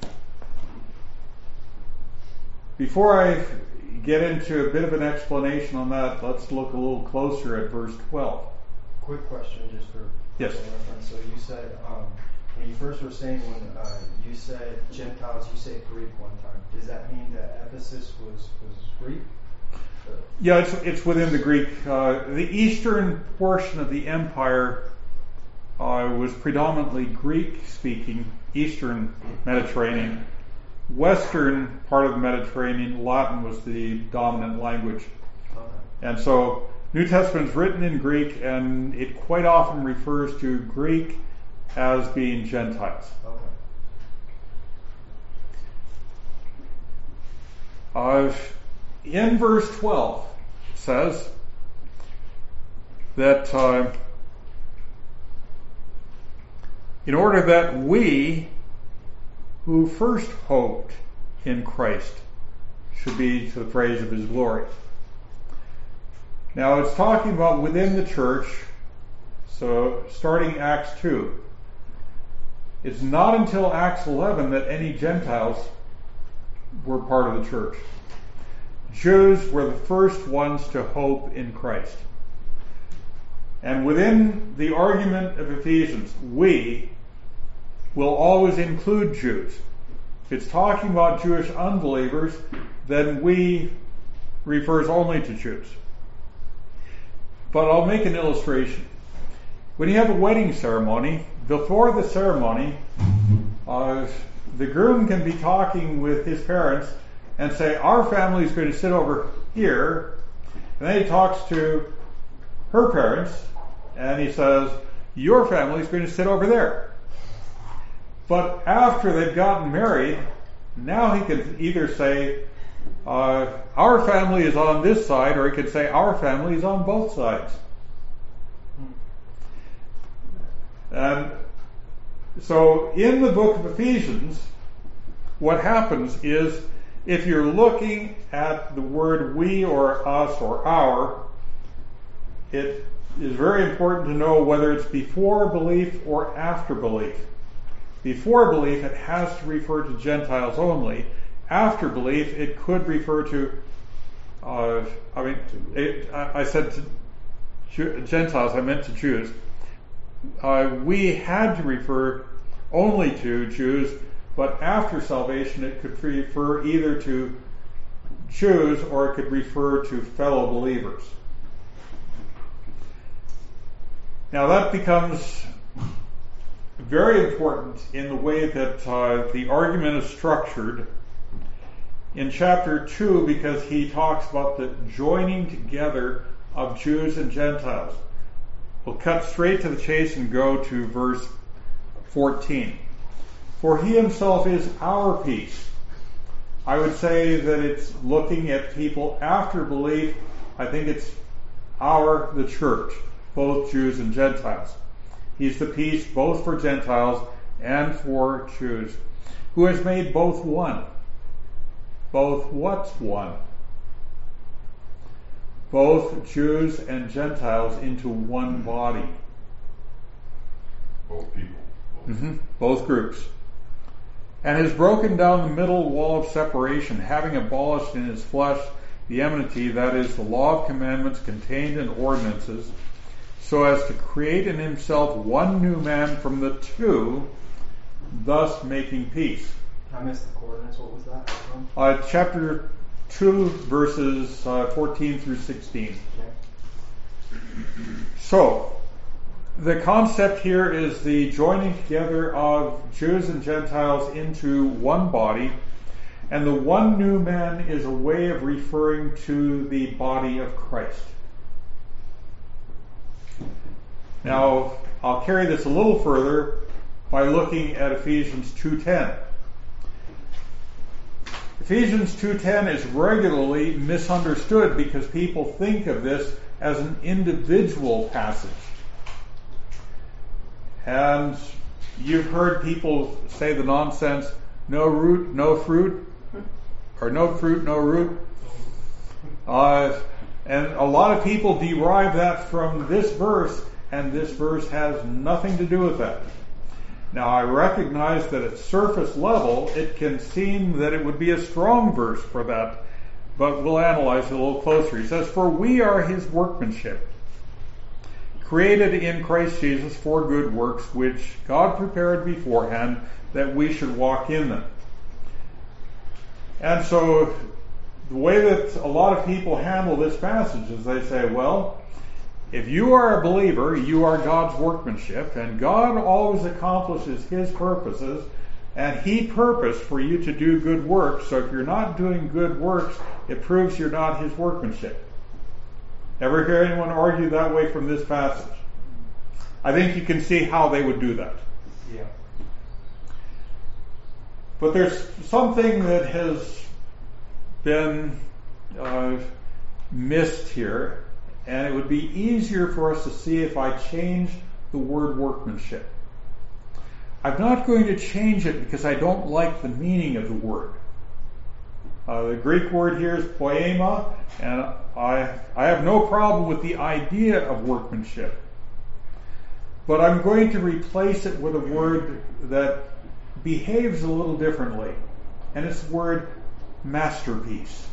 Before I get into a bit of an explanation on that, let's look a little closer at verse 12. Quick question, just for Yes. reference. So you said when you first were saying when you said Gentiles, you said Greek one time. Does that mean that Ephesus was Greek? Yeah, it's within the Greek. The eastern portion of the empire was predominantly Greek-speaking, eastern Mediterranean. Western part of the Mediterranean, Latin was the dominant language. Okay. And so New Testament is written in Greek, and it quite often refers to Greek as being Gentiles. Okay. In verse 12, it says that in order that we who first hoped in Christ should be to the praise of his glory. Now it's talking about within the church, so starting Acts 2. It's not until Acts 11 that any Gentiles were part of the church. Jews were the first ones to hope in Christ. And within the argument of Ephesians, we will always include Jews. If it's talking about Jewish unbelievers, then we refers only to Jews. But I'll make an illustration. When you have a wedding ceremony, before the ceremony, the groom can be talking with his parents and say, our family is going to sit over here. And then he talks to her parents and he says, your family is going to sit over there. But after they've gotten married, now he can either say, our family is on this side, or he could say our family is on both sides. And so in the book of Ephesians, what happens is, if you're looking at the word we or us or our, it is very important to know whether it's before belief or after belief. Before belief, it has to refer to Gentiles only. After belief, it could refer to, I said to Gentiles, I meant to Jews. We had to refer only to Jews, but after salvation, it could refer either to Jews or it could refer to fellow believers. Now that becomes very important in the way that the argument is structured in chapter 2, because he talks about the joining together of Jews and Gentiles. We'll cut straight to the chase and go to verse 14. For he himself is our peace. I would say that it's looking at people after belief. I think it's the church, both Jews and Gentiles. He's the peace both for Gentiles and for Jews, who has made both one. Both what's one? Both Jews and Gentiles into one body. Both people. Both groups. And has broken down the middle wall of separation, having abolished in his flesh the enmity, that is, the law of commandments contained in ordinances, so as to create in himself one new man from the two, thus making peace. I missed the coordinates. What was that from? Chapter 2, verses 14 through 16. Okay. So, the concept here is the joining together of Jews and Gentiles into one body, and the one new man is a way of referring to the body of Christ. Now, I'll carry this a little further by looking at Ephesians 2:10. Ephesians 2:10 is regularly misunderstood because people think of this as an individual passage. And you've heard people say the nonsense, no root, no fruit, or no fruit, no root. And a lot of people derive that from this verse, and this verse has nothing to do with that. Now, I recognize that at surface level, it can seem that it would be a strong verse for that, but we'll analyze it a little closer. He says, for we are his workmanship, created in Christ Jesus for good works, which God prepared beforehand that we should walk in them. And so, the way that a lot of people handle this passage is they say, well, if you are a believer, you are God's workmanship, and God always accomplishes his purposes, and he purposed for you to do good works, so if you're not doing good works, it proves you're not his workmanship. Ever hear anyone argue that way from this passage? I think you can see how they would do that. Yeah. But there's something that has been missed here, and it would be easier for us to see if I change the word workmanship. I'm not going to change it because I don't like the meaning of the word. The Greek word here is poema, and I have no problem with the idea of workmanship. But I'm going to replace it with a word that behaves a little differently, and it's the word masterpiece.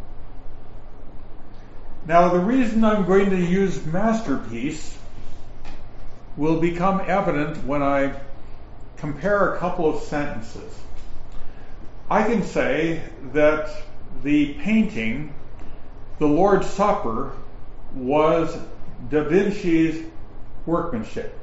Now, the reason I'm going to use masterpiece will become evident when I compare a couple of sentences. I can say that the painting, The Lord's Supper, was Da Vinci's workmanship.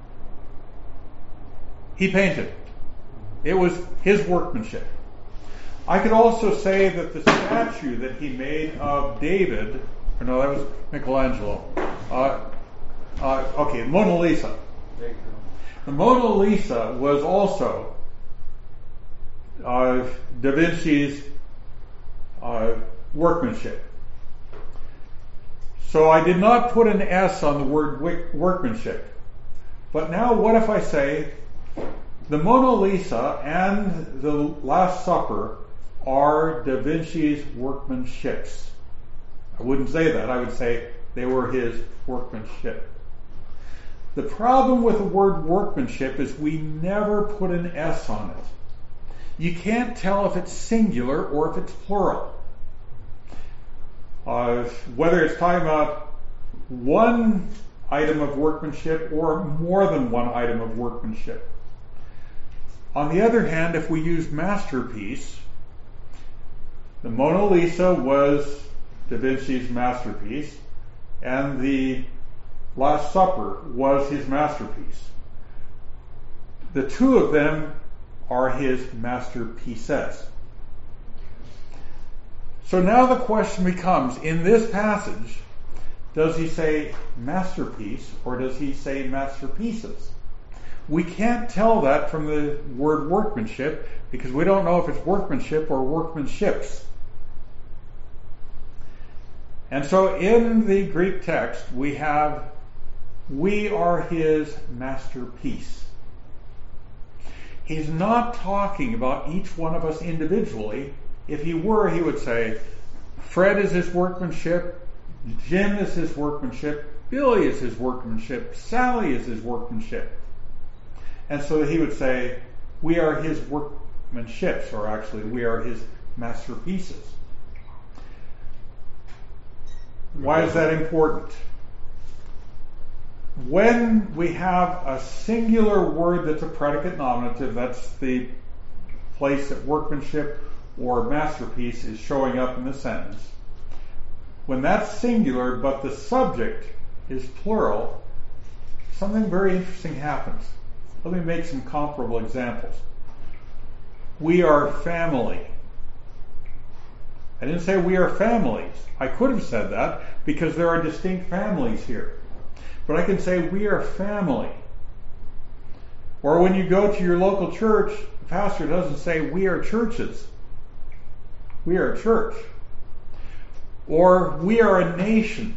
He painted it. It was his workmanship. I could also say that the statue that he made of David, or no, that was Michelangelo. Okay, Mona Lisa. The Mona Lisa was also Da Vinci's workmanship. So I did not put an S on the word workmanship. But now what if I say the Mona Lisa and the Last Supper are Da Vinci's workmanships? I wouldn't say that. I would say they were his workmanship. The problem with the word workmanship is we never put an S on it. You can't tell if it's singular or if it's plural. Whether it's talking about one item of workmanship or more than one item of workmanship. On the other hand, if we use masterpiece, the Mona Lisa was Da Vinci's masterpiece, and the Last Supper was his masterpiece. The two of them are his masterpieces. So now the question becomes, in this passage, does he say masterpiece or does he say masterpieces? We can't tell that from the word workmanship because we don't know if it's workmanship or workmanships. And so in the Greek text we have, we are his masterpiece. He's not talking about each one of us individually. If he were, he would say, Fred is his workmanship, Jim is his workmanship, Billy is his workmanship, Sally is his workmanship. And so he would say, we are his workmanships, or actually, we are his masterpieces. Why is that important? When we have a singular word that's a predicate nominative, that's the place that workmanship or masterpiece is showing up in the sentence. When that's singular, but the subject is plural, something very interesting happens. Let me make some comparable examples. We are family. I didn't say we are families. I could have said that because there are distinct families here. But I can say we are family. Or when you go to your local church, the pastor doesn't say we are churches. We are a church. Or we are a nation.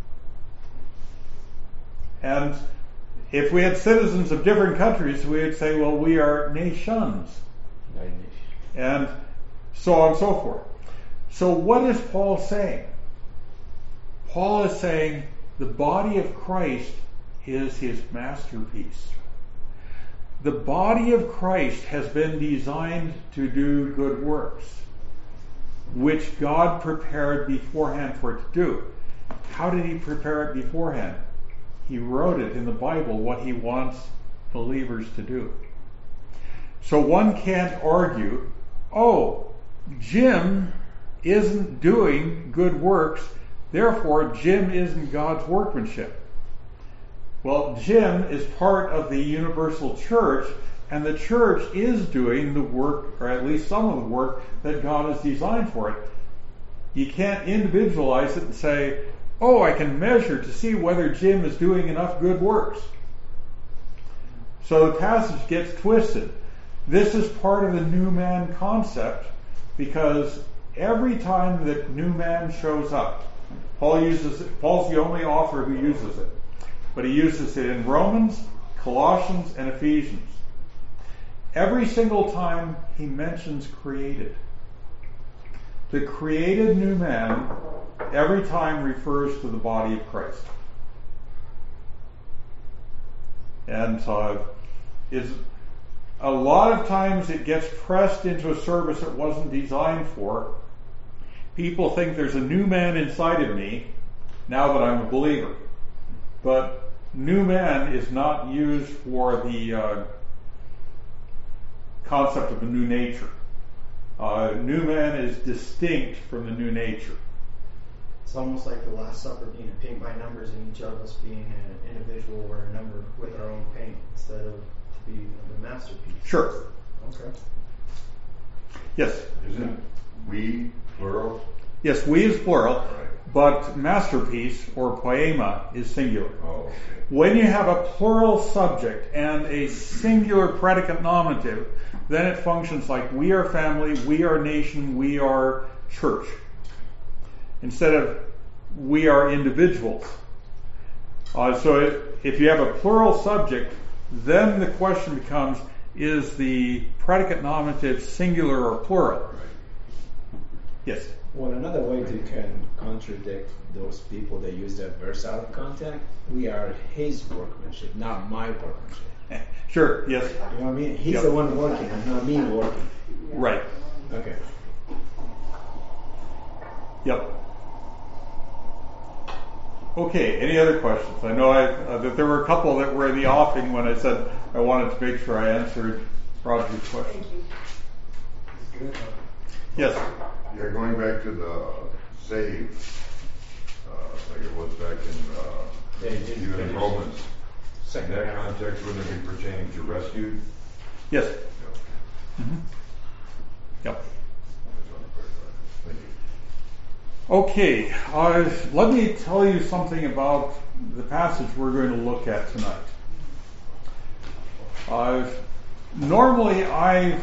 And if we had citizens of different countries, we would say, well, we are nations. And so on and so forth. So what is Paul saying? Paul is saying the body of Christ is his masterpiece. The body of Christ has been designed to do good works, which God prepared beforehand for it to do. How did he prepare it beforehand? He wrote it in the Bible, what he wants believers to do. So one can't argue, oh, Jim isn't doing good works, therefore Jim isn't God's workmanship. Well, Jim is part of the universal church, and the church is doing the work, or at least some of the work, that God has designed for it. You can't individualize it and say, oh, I can measure to see whether Jim is doing enough good works. So the passage gets twisted. This is part of the new man concept, because every time that new man shows up, Paul's the only author who uses it. But he uses it in Romans, Colossians, and Ephesians. Every single time he mentions created. The created new man every time refers to the body of Christ. And a lot of times it gets pressed into a service it wasn't designed for. People think there's a new man inside of me now that I'm a believer. But new man is not used for the concept of a new nature. New man is distinct from the new nature. It's almost like the Last Supper being a paint by numbers and each of us being an individual or a number with our own paint instead of to be the masterpiece. Sure. Okay. Yes. Isn't we plural? Yes, we is plural, Right. but masterpiece or poema is singular. Oh, okay. When you have a plural subject and a singular predicate nominative, then it functions like we are family, we are nation, we are church. instead of we are individuals. So if you have a plural subject, then the question becomes, is the predicate nominative singular or plural? Yes? Well, another way to can contradict those people that use that verse out of context, we are his workmanship, not my workmanship. Sure, yes. You know what I mean? He's Yep. the one working, not me working. Right. Okay. Yep. Okay, any other questions? I know that there were a couple that were in the offing when I said I wanted to make sure I answered Roger's question. Yes? Yeah, going back to the save, like it was back in even in Romans. In that context, wouldn't it be pertaining to rescued? Yes. Yeah. Mm-hmm. Yep. Thank you. Okay, let me tell you something about the passage we're going to look at tonight. Normally, I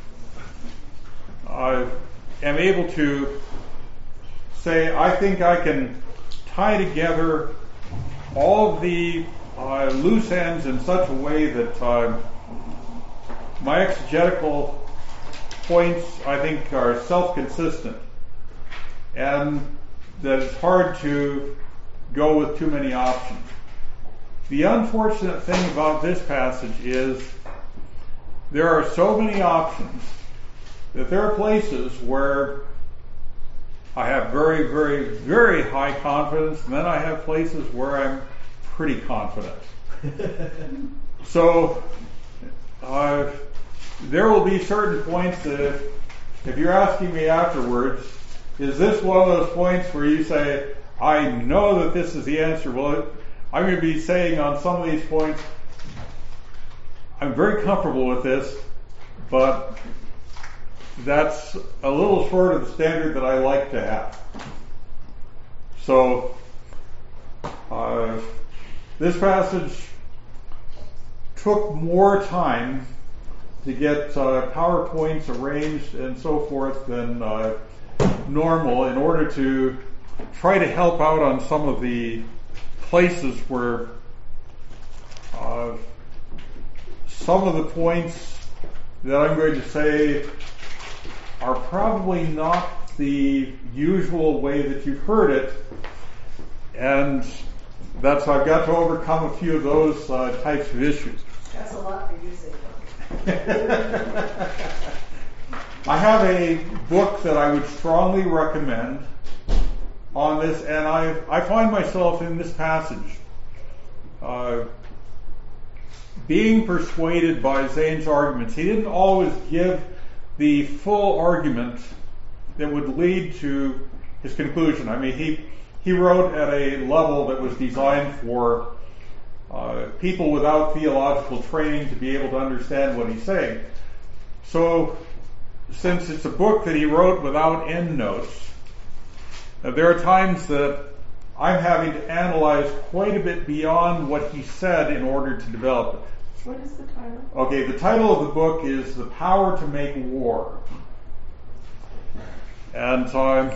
am able to say I think I can tie together all of the loose ends in such a way that my exegetical points, I think, are self-consistent, and that it's hard to go with too many options. The unfortunate thing about this passage is there are so many options that there are places where I have very, very, very high confidence, and then I have places where I'm pretty confident. So there will be certain points that if you're asking me afterwards, is this one of those points where you say, I know that this is the answer? Well, I'm going to be saying on some of these points, I'm very comfortable with this, but that's a little short of the standard that I like to have. So, this passage took more time to get PowerPoints arranged and so forth than normal in order to try to help out on some of the places where some of the points that I'm going to say are probably not the usual way that you've heard it, and that's I've got to overcome a few of those types of issues. That's a lot for you to say. I have a book that I would strongly recommend on this, and I find myself in this passage being persuaded by Zane's arguments. He didn't always give the full argument that would lead to his conclusion. I mean, he wrote at a level that was designed for people without theological training to be able to understand what he's saying. So, since it's a book that he wrote without endnotes, there are times that I'm having to analyze quite a bit beyond what he said in order to develop it. What is the title? Okay, the title of the book is The Power to Make War. And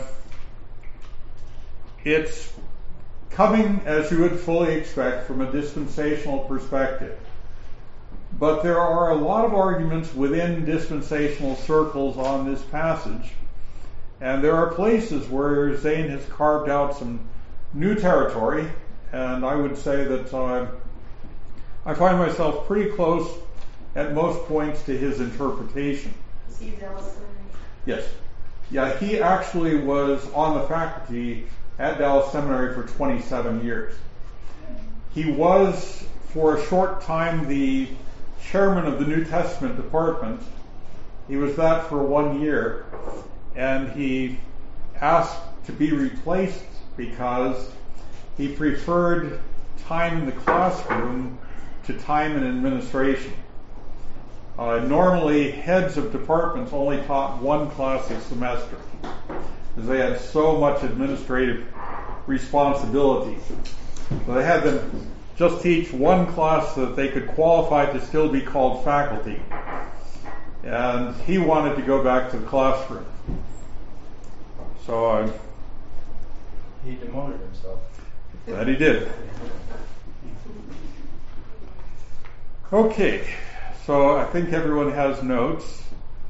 it's coming, as you would fully expect, from a dispensational perspective. But there are a lot of arguments within dispensational circles on this passage, and there are places where Zane has carved out some new territory, and I would say that I find myself pretty close at most points to his interpretation. Is he Dallas? Yes. Yeah, he actually was on the faculty at Dallas Seminary for 27 years. He was, for a short time, the chairman of the New Testament department. He was that for 1 year, and he asked to be replaced because he preferred time in the classroom to time in administration. Normally, heads of departments only taught one class a semester because they had so much administrative responsibility. So they had them just teach one class so that they could qualify to still be called faculty. And he wanted to go back to the classroom. So He demoted himself. That he did. Okay, so I think everyone has notes.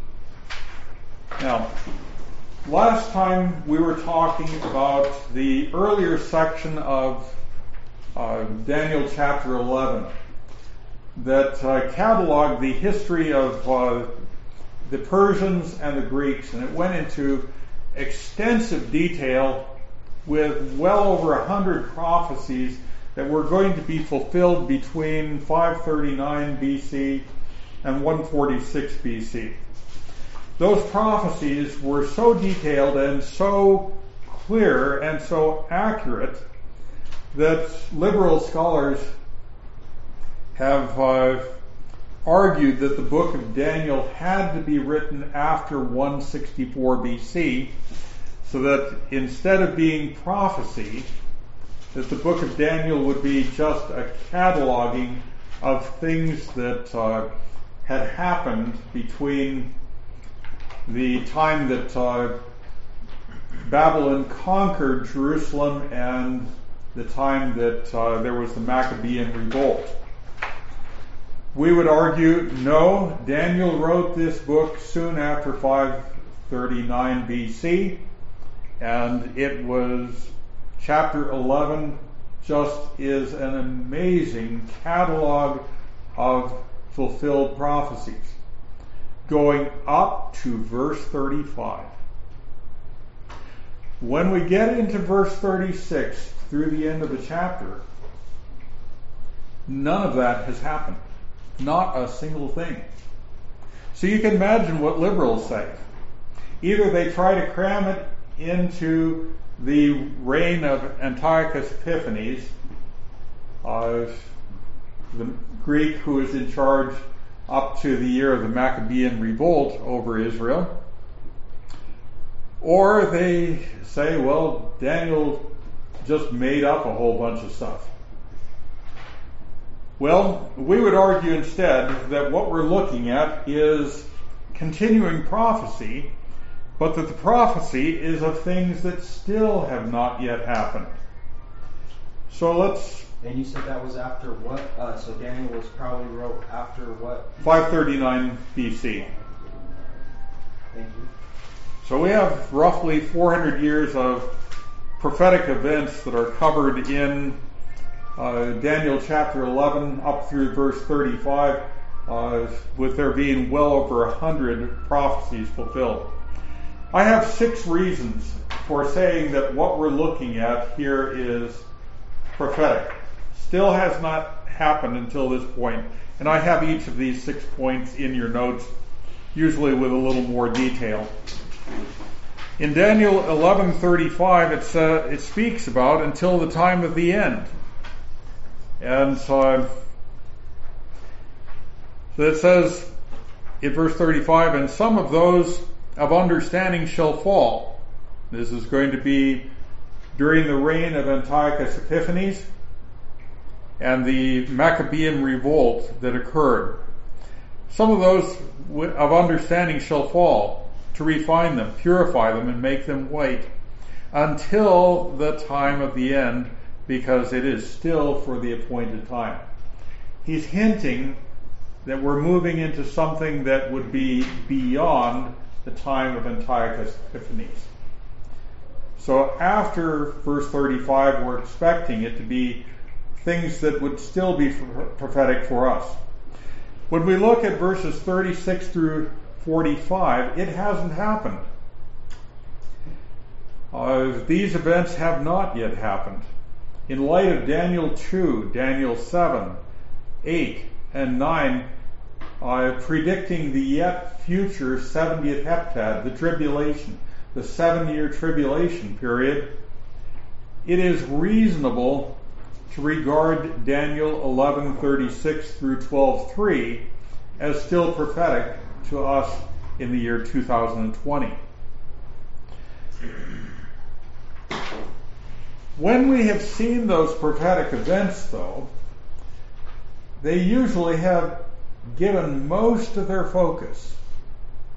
Now, last time we were talking about the earlier section of Daniel chapter 11 that cataloged the history of the Persians and the Greeks, and it went into extensive detail with well over 100 prophecies that were going to be fulfilled between 539 BC and 146 BC. Those prophecies were so detailed and so clear and so accurate that liberal scholars have argued that the book of Daniel had to be written after 164 BC, so that instead of being prophecy, that the book of Daniel would be just a cataloging of things that had happened between the time that Babylon conquered Jerusalem and the time that there was the Maccabean revolt. We would argue, no, Daniel wrote this book soon after 539 BC, and it was chapter 11 just is an amazing catalog of fulfilled prophecies, going up to verse 35. When we get into verse 36 through the end of the chapter, none of that has happened. Not a single thing. So you can imagine what liberals say. Either they try to cram it into the reign of Antiochus Epiphanes, the Greek who was in charge up to the year of the Maccabean revolt over Israel, or they say, well, Daniel just made up a whole bunch of stuff. Well, we would argue instead that what we're looking at is continuing prophecy, but that the prophecy is of things that still have not yet happened. So let's... And you said that was after what? So Daniel was probably wrote after what? 539 BC. Thank you. So we have roughly 400 years of prophetic events that are covered in Daniel chapter 11 up through verse 35, with there being well over 100 prophecies fulfilled. I have 6 reasons for saying that what we're looking at here is prophetic. Still has not happened until this point, and I have each of these 6 points in your notes, usually with a little more detail. In Daniel 11:35, it speaks about until the time of the end. And so it says in verse 35, and some of those of understanding shall fall. This is going to be during the reign of Antiochus Epiphanes and the Maccabean revolt that occurred. Some of those of understanding shall fall, to refine them, purify them, and make them white, until the time of the end, because it is still for the appointed time. He's hinting that we're moving into something that would be beyond the time of Antiochus Epiphanes. So after verse 35, we're expecting it to be things that would still be prophetic for us. When we look at verses 36 through 45, it hasn't happened. These events have not yet happened. In light of Daniel 2, Daniel 7, 8, and 9, predicting the yet future 70th heptad, the tribulation, the 7-year tribulation period, it is reasonable to regard Daniel 11:36 through 12:3 as still prophetic to us in the year 2020. When we have seen those prophetic events, though, they usually have given most of their focus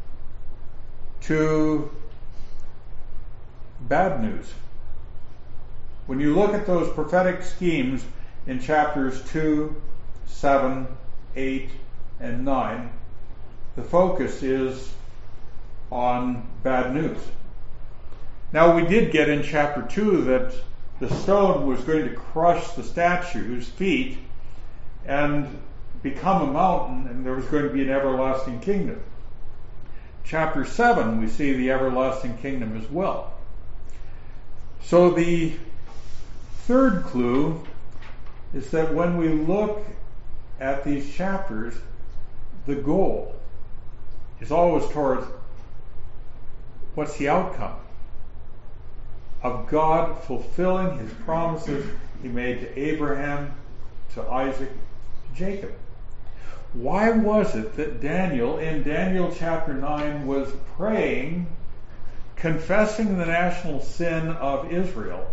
to bad news. when you look at those prophetic schemes in chapters 2, 7, 8, and 9, the focus is on bad news. Now, we did get in chapter 2 that the stone was going to crush the statue's feet and become a mountain, and there was going to be an everlasting kingdom. Chapter 7, we see the everlasting kingdom as well. So the third clue is that when we look at these chapters, the goal is always towards what's the outcome of God fulfilling his promises he made to Abraham, to Isaac, to Jacob. Why was it that Daniel, in Daniel chapter 9, was praying, confessing the national sin of Israel?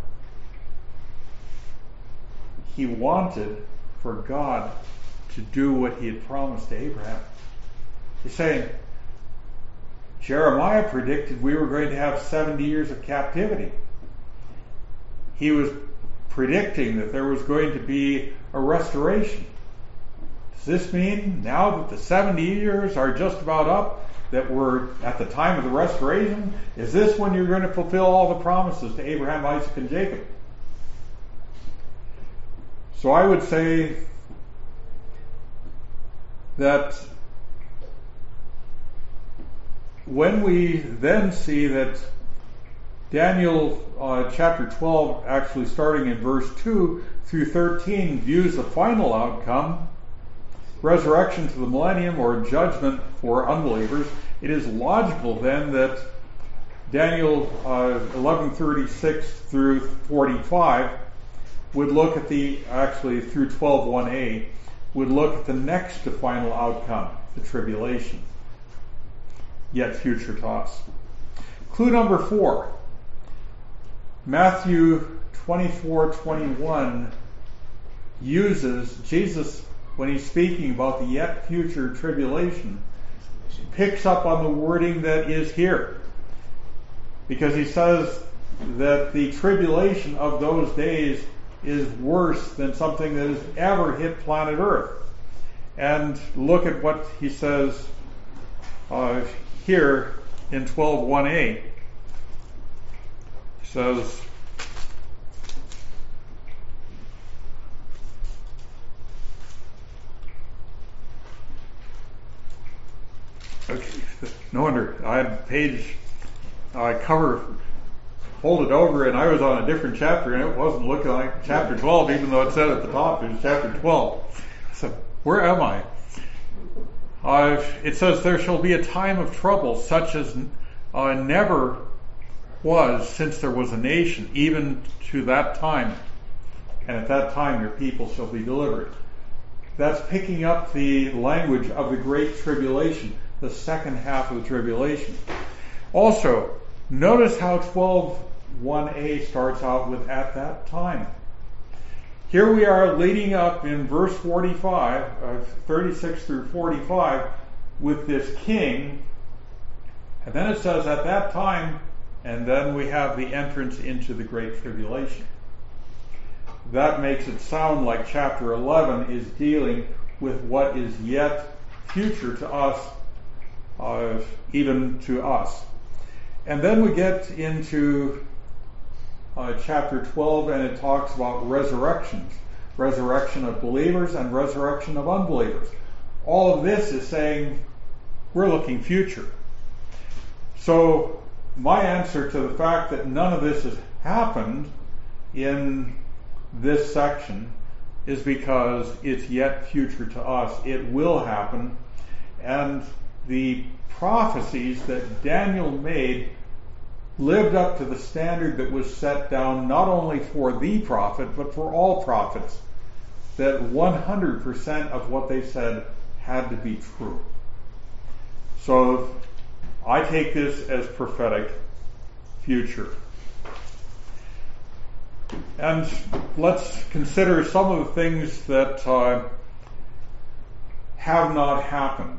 He wanted for God to do what he had promised to Abraham. He's saying, Jeremiah predicted we were going to have 70 years of captivity. He was predicting that there was going to be a restoration. Does this mean now that the 70 years are just about up, that we're at the time of the restoration? Is this when you're going to fulfill all the promises to Abraham, Isaac, and Jacob? So I would say that when we then see that Daniel chapter 12, actually starting in verse 2 through 13, views the final outcome, resurrection to the millennium or judgment for unbelievers, it is logical then that Daniel 11:36 through 45 would look at through 12:1a, would look at the next to final outcome, the tribulation, yet future to us. Clue number 4. Matthew 24:21 uses Jesus, when he's speaking about the yet future tribulation, picks up on the wording that is here. Because he says that the tribulation of those days is worse than something that has ever hit planet Earth. And look at what he says here in 12:1a. He says, okay, no wonder I had page cover folded over, and I was on a different chapter, and it wasn't looking like chapter 12, even though it said at the top it was chapter 12. So where am I? It says, there shall be a time of trouble such as never was since there was a nation, even to that time. And at that time your people shall be delivered. That's picking up the language of the Great Tribulation, the second half of the tribulation. Also, notice how 12:1a starts out with "at that time." Here we are leading up in verse 45, 36 through 45, with this king, and then it says "at that time," and then we have the entrance into the Great Tribulation. That makes it sound like chapter 11 is dealing with what is yet future to us, even to us. And then we get into chapter 12, and it talks about resurrections. Resurrection of believers and resurrection of unbelievers. All of this is saying we're looking future. So my answer to the fact that none of this has happened in this section is because it's yet future to us. It will happen. And the prophecies that Daniel made lived up to the standard that was set down not only for the prophet, but for all prophets, that 100% of what they said had to be true. So I take this as prophetic future. And let's consider some of the things that have not happened.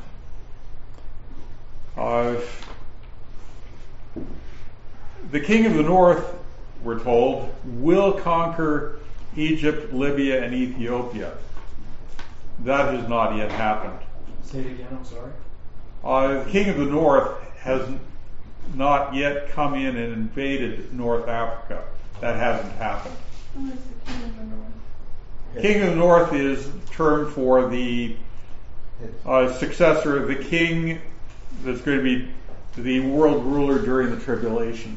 The king of the north we're told, will conquer Egypt, Libya, and Ethiopia. That has not yet happened. Say it again, I'm sorry. The king of the north has not yet come in and invaded North Africa. That hasn't happened. Who is the king of the north? King of the north is term for the successor of the king that's going to be the world ruler during the tribulation.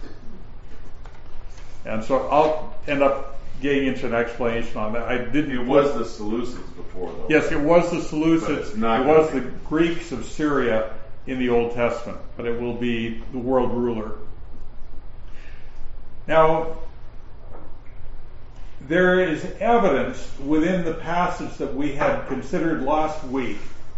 And so I'll end up getting into an explanation on that. It was the Seleucids before, though. Yes, it was the But Seleucids. it's not It was gonna the Greeks of Syria in the Old Testament, but it will be the world ruler. Now, there is evidence within the passage that we had considered last week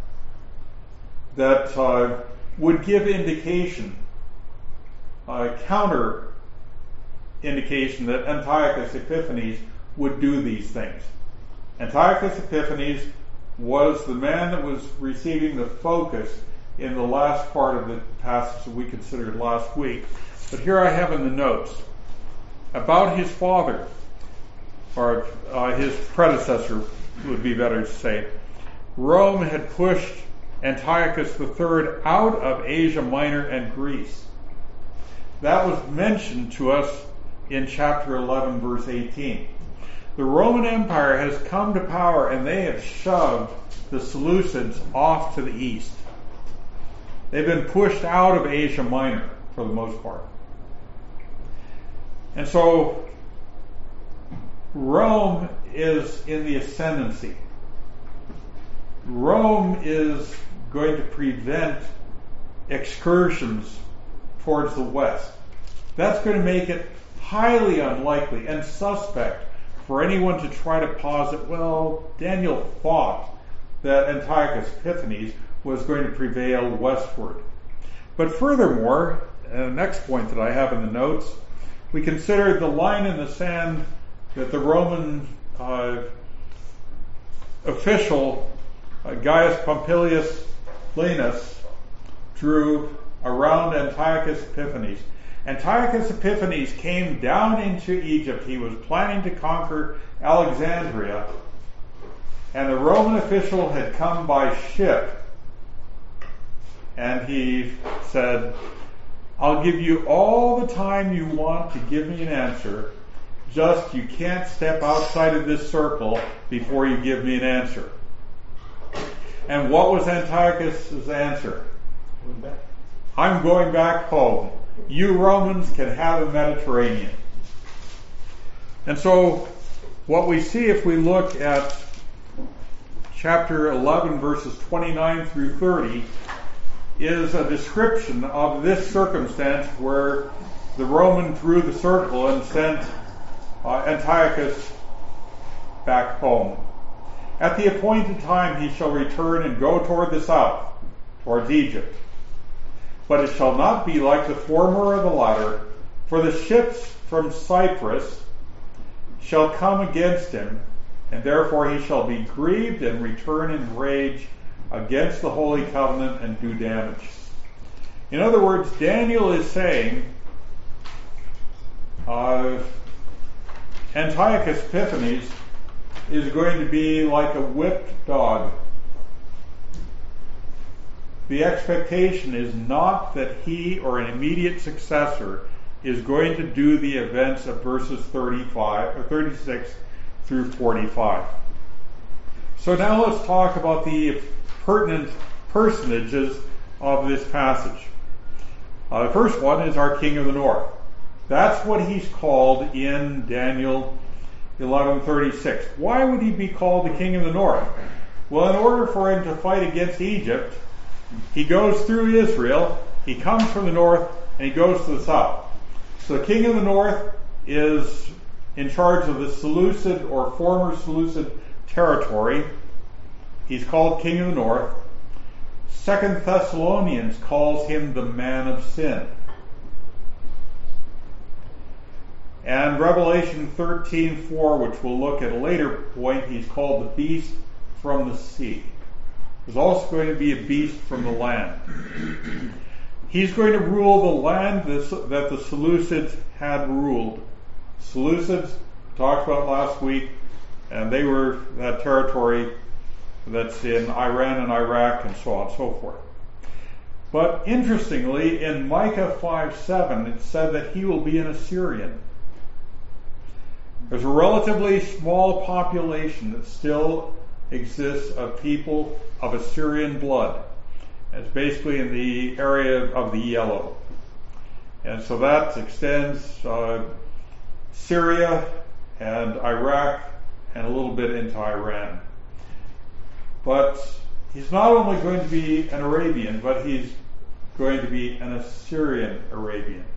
that would give indication, counter indication that Antiochus Epiphanes would do these things. Antiochus Epiphanes was the man that was receiving the focus in the last part of the passage that we considered last week. But here I have in the notes about his father, or his predecessor would be better to say. Rome had pushed Antiochus III out of Asia Minor and Greece. That was mentioned to us in chapter 11, verse 18. The Roman Empire has come to power, and they have shoved the Seleucids off to the east. They've been pushed out of Asia Minor for the most part. And so Rome is in the ascendancy. Rome is going to prevent excursions towards the west. That's going to make it highly unlikely and suspect for anyone to try to posit, well, Daniel thought that Antiochus Epiphanes was going to prevail westward. But furthermore, the next point that I have in the notes, we consider the line in the sand that the Roman official Gaius Pompilius Laenas drew around Antiochus Epiphanes. Antiochus Epiphanes came down into Egypt. He was planning to conquer Alexandria, and the Roman official had come by ship, and he said, I'll give you all the time you want to give me an answer, just you can't step outside of this circle before you give me an answer. And what was Antiochus' answer? I'm going back home. You Romans can have the Mediterranean. And so what we see if we look at chapter 11 verses 29 through 30 is a description of this circumstance where the Roman drew the circle and sent Antiochus back home. At the appointed time he shall return and go toward the south, towards Egypt. But it shall not be like the former or the latter, for the ships from Cyprus shall come against him, and therefore he shall be grieved and return in rage against the Holy Covenant and do damage. In other words, Daniel is saying Antiochus Epiphanes is going to be like a whipped dog. The expectation is not that he or an immediate successor is going to do the events of verses 35 or 36 through 45. So now let's talk about the pertinent personages of this passage. The first one is our King of the North. That's what he's called in Daniel 11:36. Why would he be called the King of the North? Well, in order for him to fight against Egypt, he goes through Israel, he comes from the north, and he goes to the south. So the King of the North is in charge of the Seleucid or former Seleucid territory. He's called King of the North. 2 Thessalonians calls him the man of sin. And Revelation 13:4, which we'll look at a later point, he's called the beast from the sea. There's also going to be a beast from the land. He's going to rule the land that the Seleucids had ruled Seleucids, talked about last week, and they were that territory that's in Iran and Iraq and so on and so forth. But interestingly, in Micah 5:7, it said that he will be an Assyrian. There's a relatively small population that still exists of people of Assyrian blood. It's basically in the area of the Yellow. And so that extends Syria and Iraq and a little bit into Iran. But he's not only going to be an Arabian, but he's going to be an Assyrian Arabian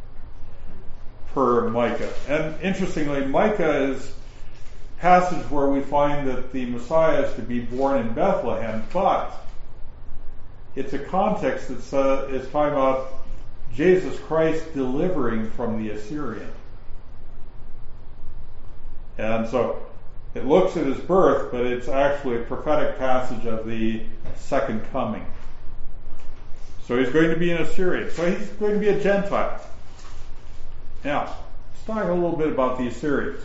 per Micah. And interestingly, Micah is a passage where we find that the Messiah is to be born in Bethlehem, but it's a context that is talking about Jesus Christ delivering from the Assyrian. And so it looks at his birth, but it's actually a prophetic passage of the second coming. So he's going to be an Assyrian. So he's going to be a Gentile. Now, let's talk a little bit about the Assyrians.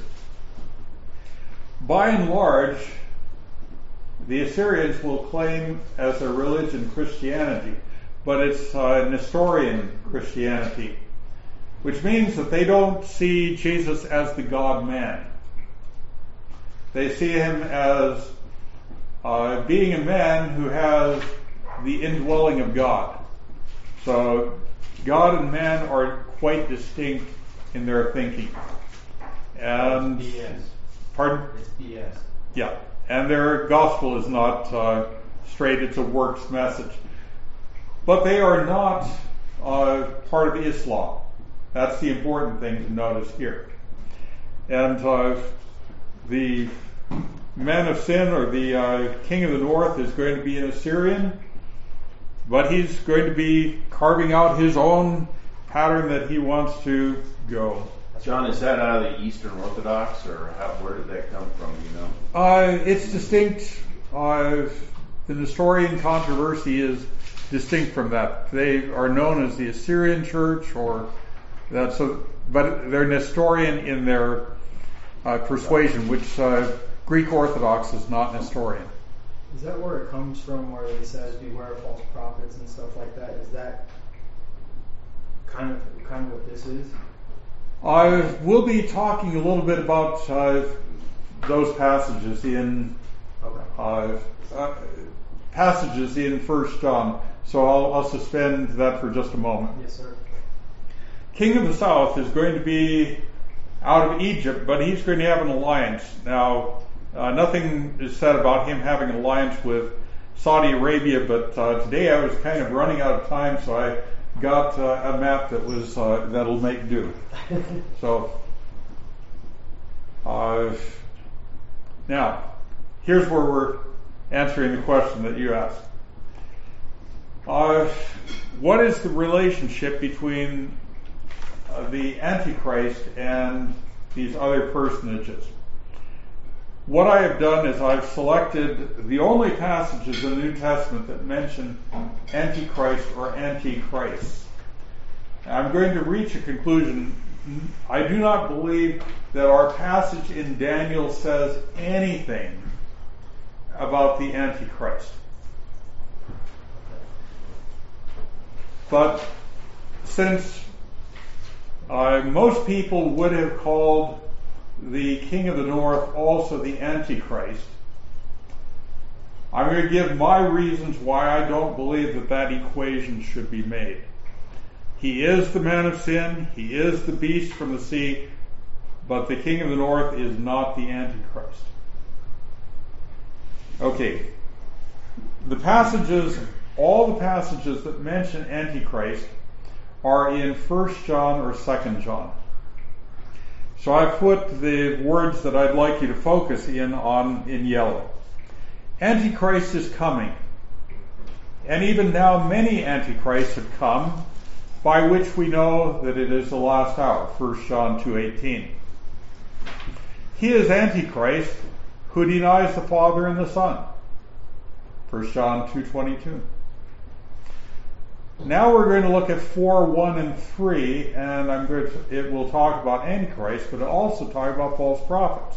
By and large, the Assyrians will claim as their religion Christianity, but it's Nestorian Christianity, which means that they don't see Jesus as the God-man. They see him as being a man who has the indwelling of God. So God and man are quite distinct in their thinking. And BS. Pardon? It's BS. Yeah. And their gospel is not straight, it's a works message. But they are not part of Islam. That's the important thing to notice here. And the man of sin, or the king of the north, is going to be an Assyrian, but he's going to be carving out his own pattern that he wants to go. John, is that out of the Eastern Orthodox, or where did that come from, you know? It's distinct. The Nestorian controversy is distinct from that. They are known as the Assyrian Church, or that. So, but they're Nestorian in their persuasion, which Greek Orthodox is not Nestorian. Is that where it comes from, where it says beware of false prophets and stuff like that? Is that kind of what this is? We'll be talking a little bit about those passages in passages in 1 John. So I'll suspend that for just a moment. Yes, sir. King of the South is going to be out of Egypt, but he's going to have an alliance. Now, nothing is said about him having an alliance with Saudi Arabia, but today I was kind of running out of time, so I got a map that was that'll make do. So, now, here's where we're answering the question that you asked. What is the relationship between the Antichrist and these other personages? What I have done is I've selected the only passages in the New Testament that mention Antichrist or Antichrist. I'm going to reach a conclusion. I do not believe that our passage in Daniel says anything about the Antichrist. But since most people would have called the king of the north also the Antichrist, I'm going to give my reasons why I don't believe that that equation should be made. He is the man of sin, he is the beast from the sea, but the king of the north is not the Antichrist. Okay, all the passages that mention Antichrist are in 1 John or 2 John. So I've put the words that I'd like you to focus in on in yellow. Antichrist is coming. And even now many Antichrists have come, by which we know that it is the last hour, 1 John 2:18. He is Antichrist who denies the Father and the Son, 1 John 2:22. Now we're going to look at 4:1 and 3, and it will talk about Antichrist, but it also talk about false prophets.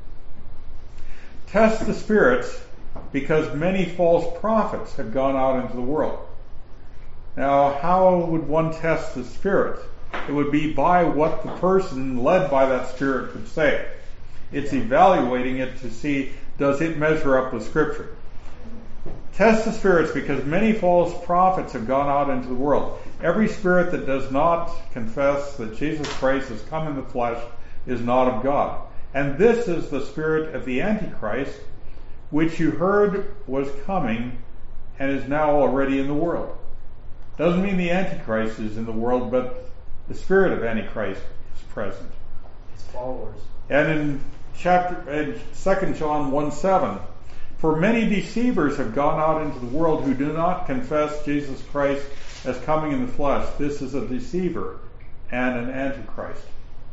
Test the spirits, because many false prophets have gone out into the world. Now, how would one test the spirit? It would be by what the person led by that spirit would say. It's evaluating it to see, does it measure up with Scripture? Test the spirits, because many false prophets have gone out into the world. Every spirit that does not confess that Jesus Christ has come in the flesh is not of God. And this is the spirit of the Antichrist, which you heard was coming and is now already in the world. Doesn't mean the Antichrist is in the world, but the spirit of Antichrist is present. His followers. And in 2 John 1:7, for many deceivers have gone out into the world who do not confess Jesus Christ as coming in the flesh. This is a deceiver and an Antichrist.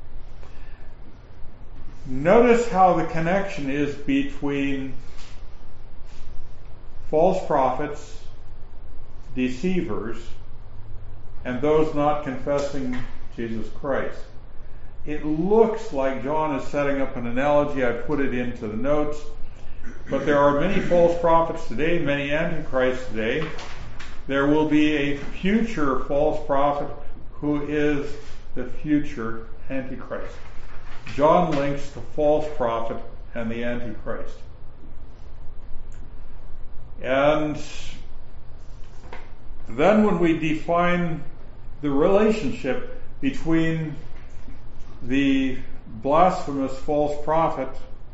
Notice how the connection is between false prophets, deceivers, and those not confessing Jesus Christ. It looks like John is setting up an analogy. I put it into the notes. But there are many false prophets today, many antichrists today. There will be a future false prophet who is the future Antichrist. John links the false prophet and the Antichrist. And then when we define the relationship between the blasphemous false prophet,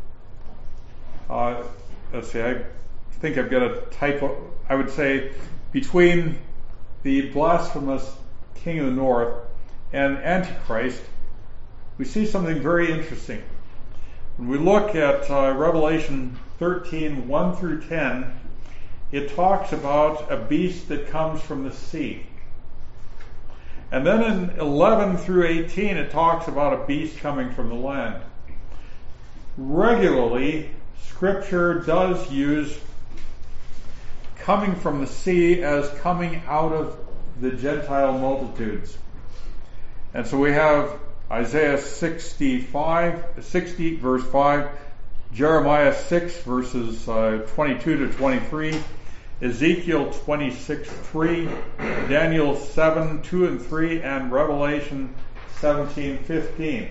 let's see, I think I've got a typo. I would say between the blasphemous king of the north and Antichrist, we see something very interesting. When we look at Revelation 13, 1 through 10, it talks about a beast that comes from the sea. And then in 11 through 18, it talks about a beast coming from the land. Regularly, Scripture does use coming from the sea as coming out of the Gentile multitudes. And so we have Isaiah 60 verse 5, Jeremiah 6 verses 22 to 23, Ezekiel 26:3, Daniel 7:2 and 3, and Revelation 17:15.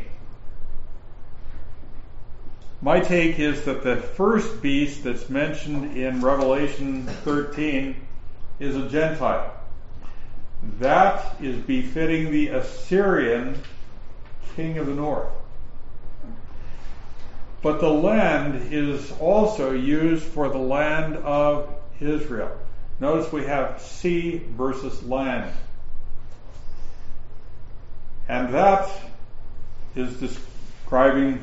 My take is that the first beast that's mentioned in Revelation 13 is a Gentile. That is befitting the Assyrian king of the north. But the land is also used for the land of Israel. Notice we have sea versus land. And that is describing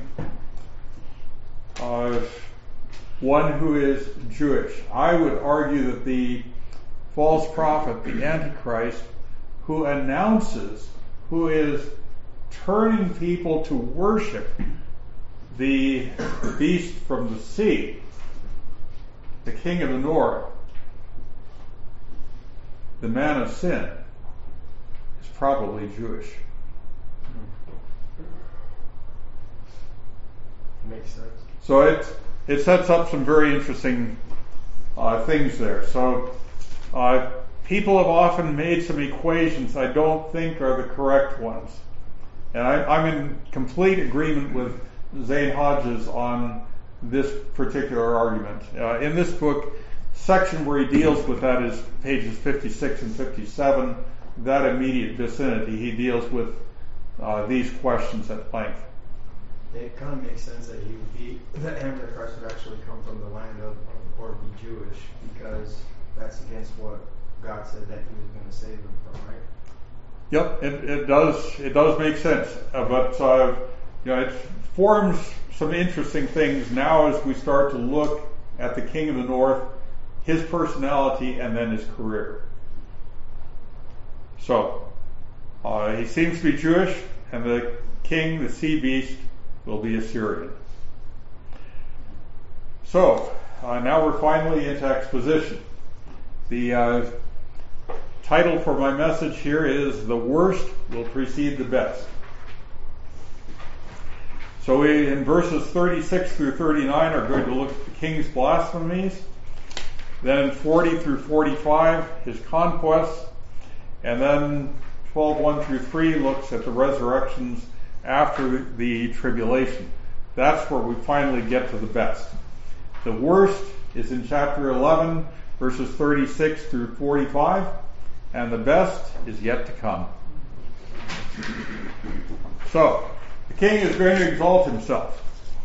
one who is Jewish. I would argue that the false prophet, the Antichrist, who announces, who is turning people to worship the beast from the sea, the king of the north, the man of sin, is probably Jewish. Makes sense. So it sets up some very interesting things there. So people have often made some equations I don't think are the correct ones. And I'm in complete agreement with Zane Hodges on this particular argument. In this book, section where he deals with that is pages 56 and 57, that immediate vicinity. He deals with these questions at length. It kind of makes sense that he would be, the Antichrist would actually come from the land of or be Jewish, because that's against what God said that he was going to save them from, right? Yep, it does make sense, but it forms some interesting things now as we start to look at the King of the North, his personality, and then his career. So he seems to be Jewish, and the king, the sea beast, will be Assyrian. So now we're finally into exposition. The title for my message here is The Worst Will Precede the Best. So we, in verses 36 through 39, are going to look at the king's blasphemies. Then in 40 through 45, his conquests. And then 12:1 through 3 looks at the resurrections after the tribulation. That's where we finally get to the best. The worst is in chapter 11, verses 36 through 45, and the best is yet to come. So, the king is going to exalt himself.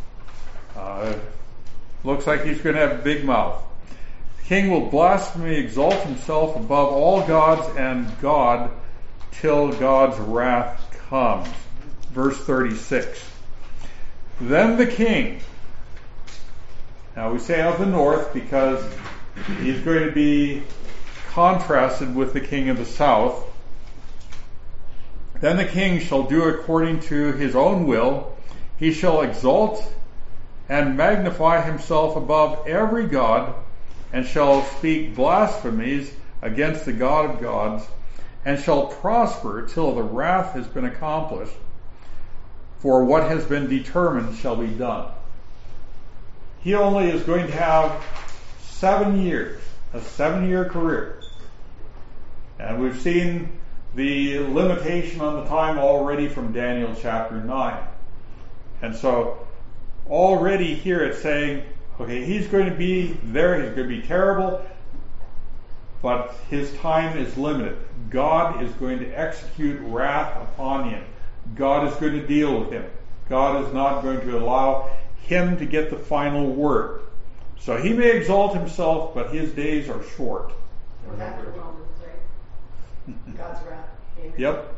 Looks like he's going to have a big mouth. The king will blaspheme, exalt himself above all gods and God till God's wrath comes. Verse 36. Then the king, now we say of the north because he's going to be contrasted with the king of the south. Then the king shall do according to his own will. He shall exalt and magnify himself above every god, and shall speak blasphemies against the God of gods, and shall prosper till the wrath has been accomplished. For what has been determined shall be done. He only is going to have 7 years, a 7-year career. And we've seen the limitation on the time already from Daniel chapter 9. And so already here it's saying, okay, he's going to be there, he's going to be terrible, but his time is limited. God is going to execute wrath upon him. God is going to deal with him. God is not going to allow him to get the final word. So he may exalt himself, but his days are short. After Romans, right? God's wrath. Yep.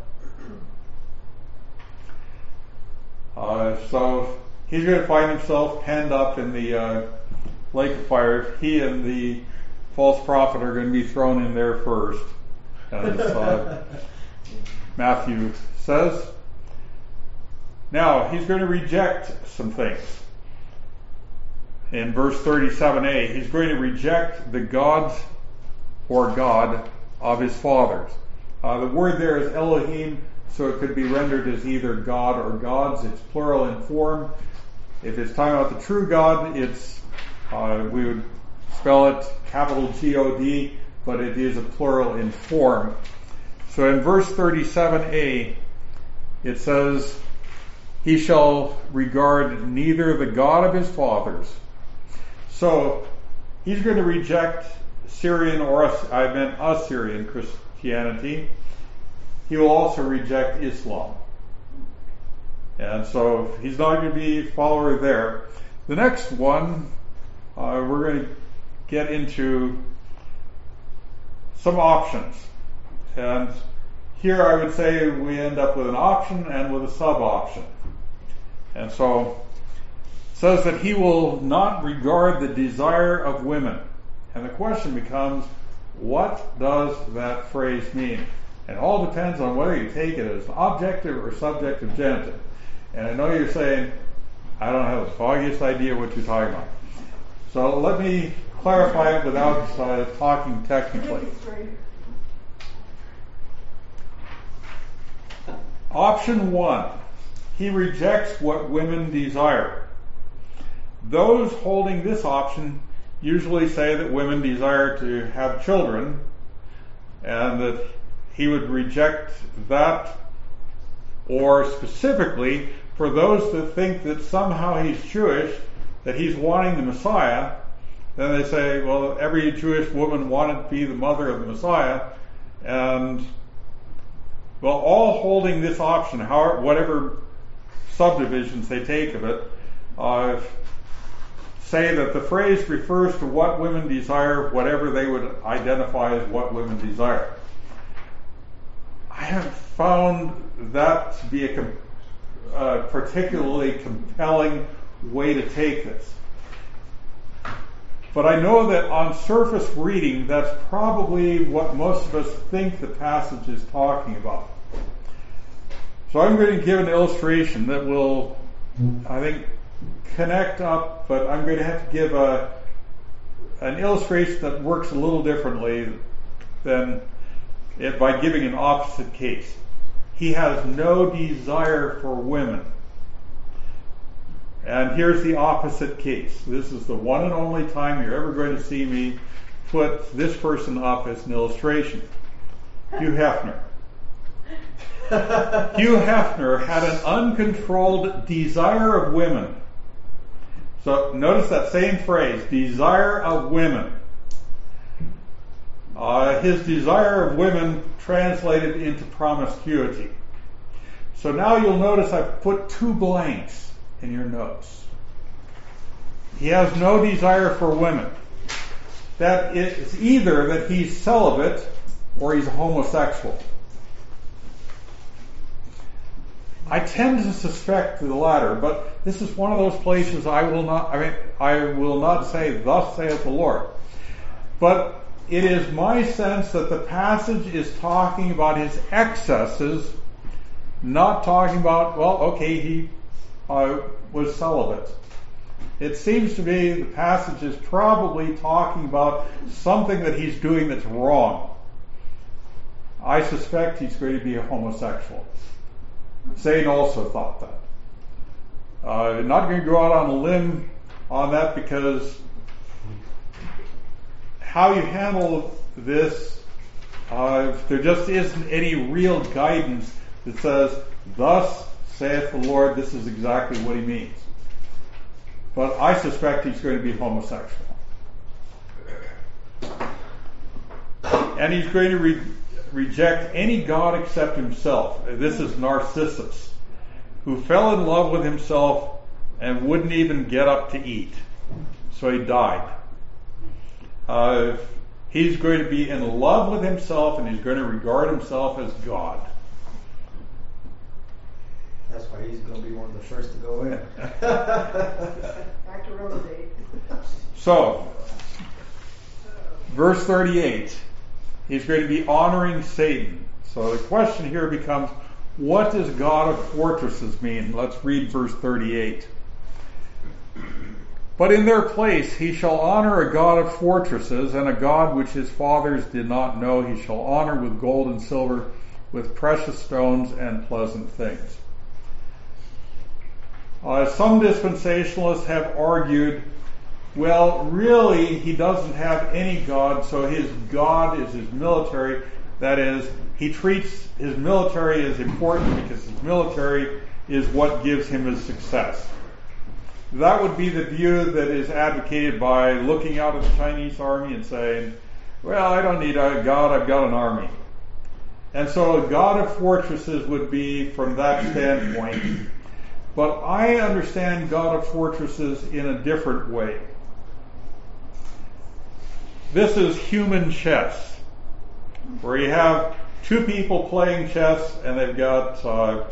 So he's going to find himself penned up in the lake of fire. He and the false prophet are going to be thrown in there first, as Matthew says. Now, he's going to reject some things. In verse 37a, he's going to reject the gods or God of his fathers. The word there is Elohim, so it could be rendered as either God or gods. It's plural in form. If it's talking about the true God, it's we would spell it capital G-O-D, but it is a plural in form. So in verse 37a, it says, he shall regard neither the God of his fathers. So he's going to reject Syrian or Assyrian Christianity. He will also reject Islam. And so he's not going to be a follower there. The next one, we're going to get into some options. And here I would say we end up with an option and with a sub-option. And so it says that he will not regard the desire of women. And the question becomes, what does that phrase mean? And it all depends on whether you take it as objective or subjective genitive. And I know you're saying, I don't have the foggiest idea what you're talking about. So let me clarify it without talking technically. Option 1, he rejects what women desire. Those holding this option usually say that women desire to have children, and that he would reject that, or specifically for those that think that somehow he's Jewish, that he's wanting the Messiah, then they say, well, every Jewish woman wanted to be the mother of the Messiah, and well, all holding this option, whatever subdivisions they take of it, say that the phrase refers to what women desire, whatever they would identify as what women desire. I haven't found that to be a particularly compelling way to take this. But I know that on surface reading, that's probably what most of us think the passage is talking about. So I'm going to give an illustration that will, I think, connect up, but I'm going to have to give an illustration that works a little differently than by giving an opposite case. He has no desire for women. And here's the opposite case. This is the one and only time you're ever going to see me put this person up as an illustration. Hugh Hefner. Hugh Hefner had an uncontrolled desire of women. So notice that same phrase, desire of women. His desire of women translated into promiscuity. So now you'll notice I've put 2 blanks in your notes. He has no desire for women. That it's either that he's celibate or he's a homosexual. I tend to suspect the latter, but this is one of those places I will not say, "Thus saith the Lord." But it is my sense that the passage is talking about his excesses, not talking about, he was celibate. It seems to me the passage is probably talking about something that he's doing that's wrong. I suspect he's going to be a homosexual. Satan also thought that. I'm not going to go out on a limb on that because how you handle this, there just isn't any real guidance that says, "Thus saith the Lord," this is exactly what he means. But I suspect he's going to be homosexual. And he's going to reject any God except himself. This is Narcissus, who fell in love with himself and wouldn't even get up to eat. So he died. He's going to be in love with himself, and he's going to regard himself as God. That's why he's going to be one of the first to go in. Back to Romans 8. So, verse 38, he's going to be honoring Satan. So the question here becomes, what does God of fortresses mean? Let's read verse 38. But in their place he shall honor a God of fortresses, and a God which his fathers did not know he shall honor with gold and silver, with precious stones and pleasant things. Some dispensationalists have argued, well, really, he doesn't have any God, so his God is his military. That is, he treats his military as important because his military is what gives him his success. That would be the view that is advocated by looking out at the Chinese army and saying, well, I don't need a God, I've got an army. And so a God of fortresses would be from that standpoint. But I understand God of fortresses in a different way. This is human chess, where you have 2 people playing chess, and they've got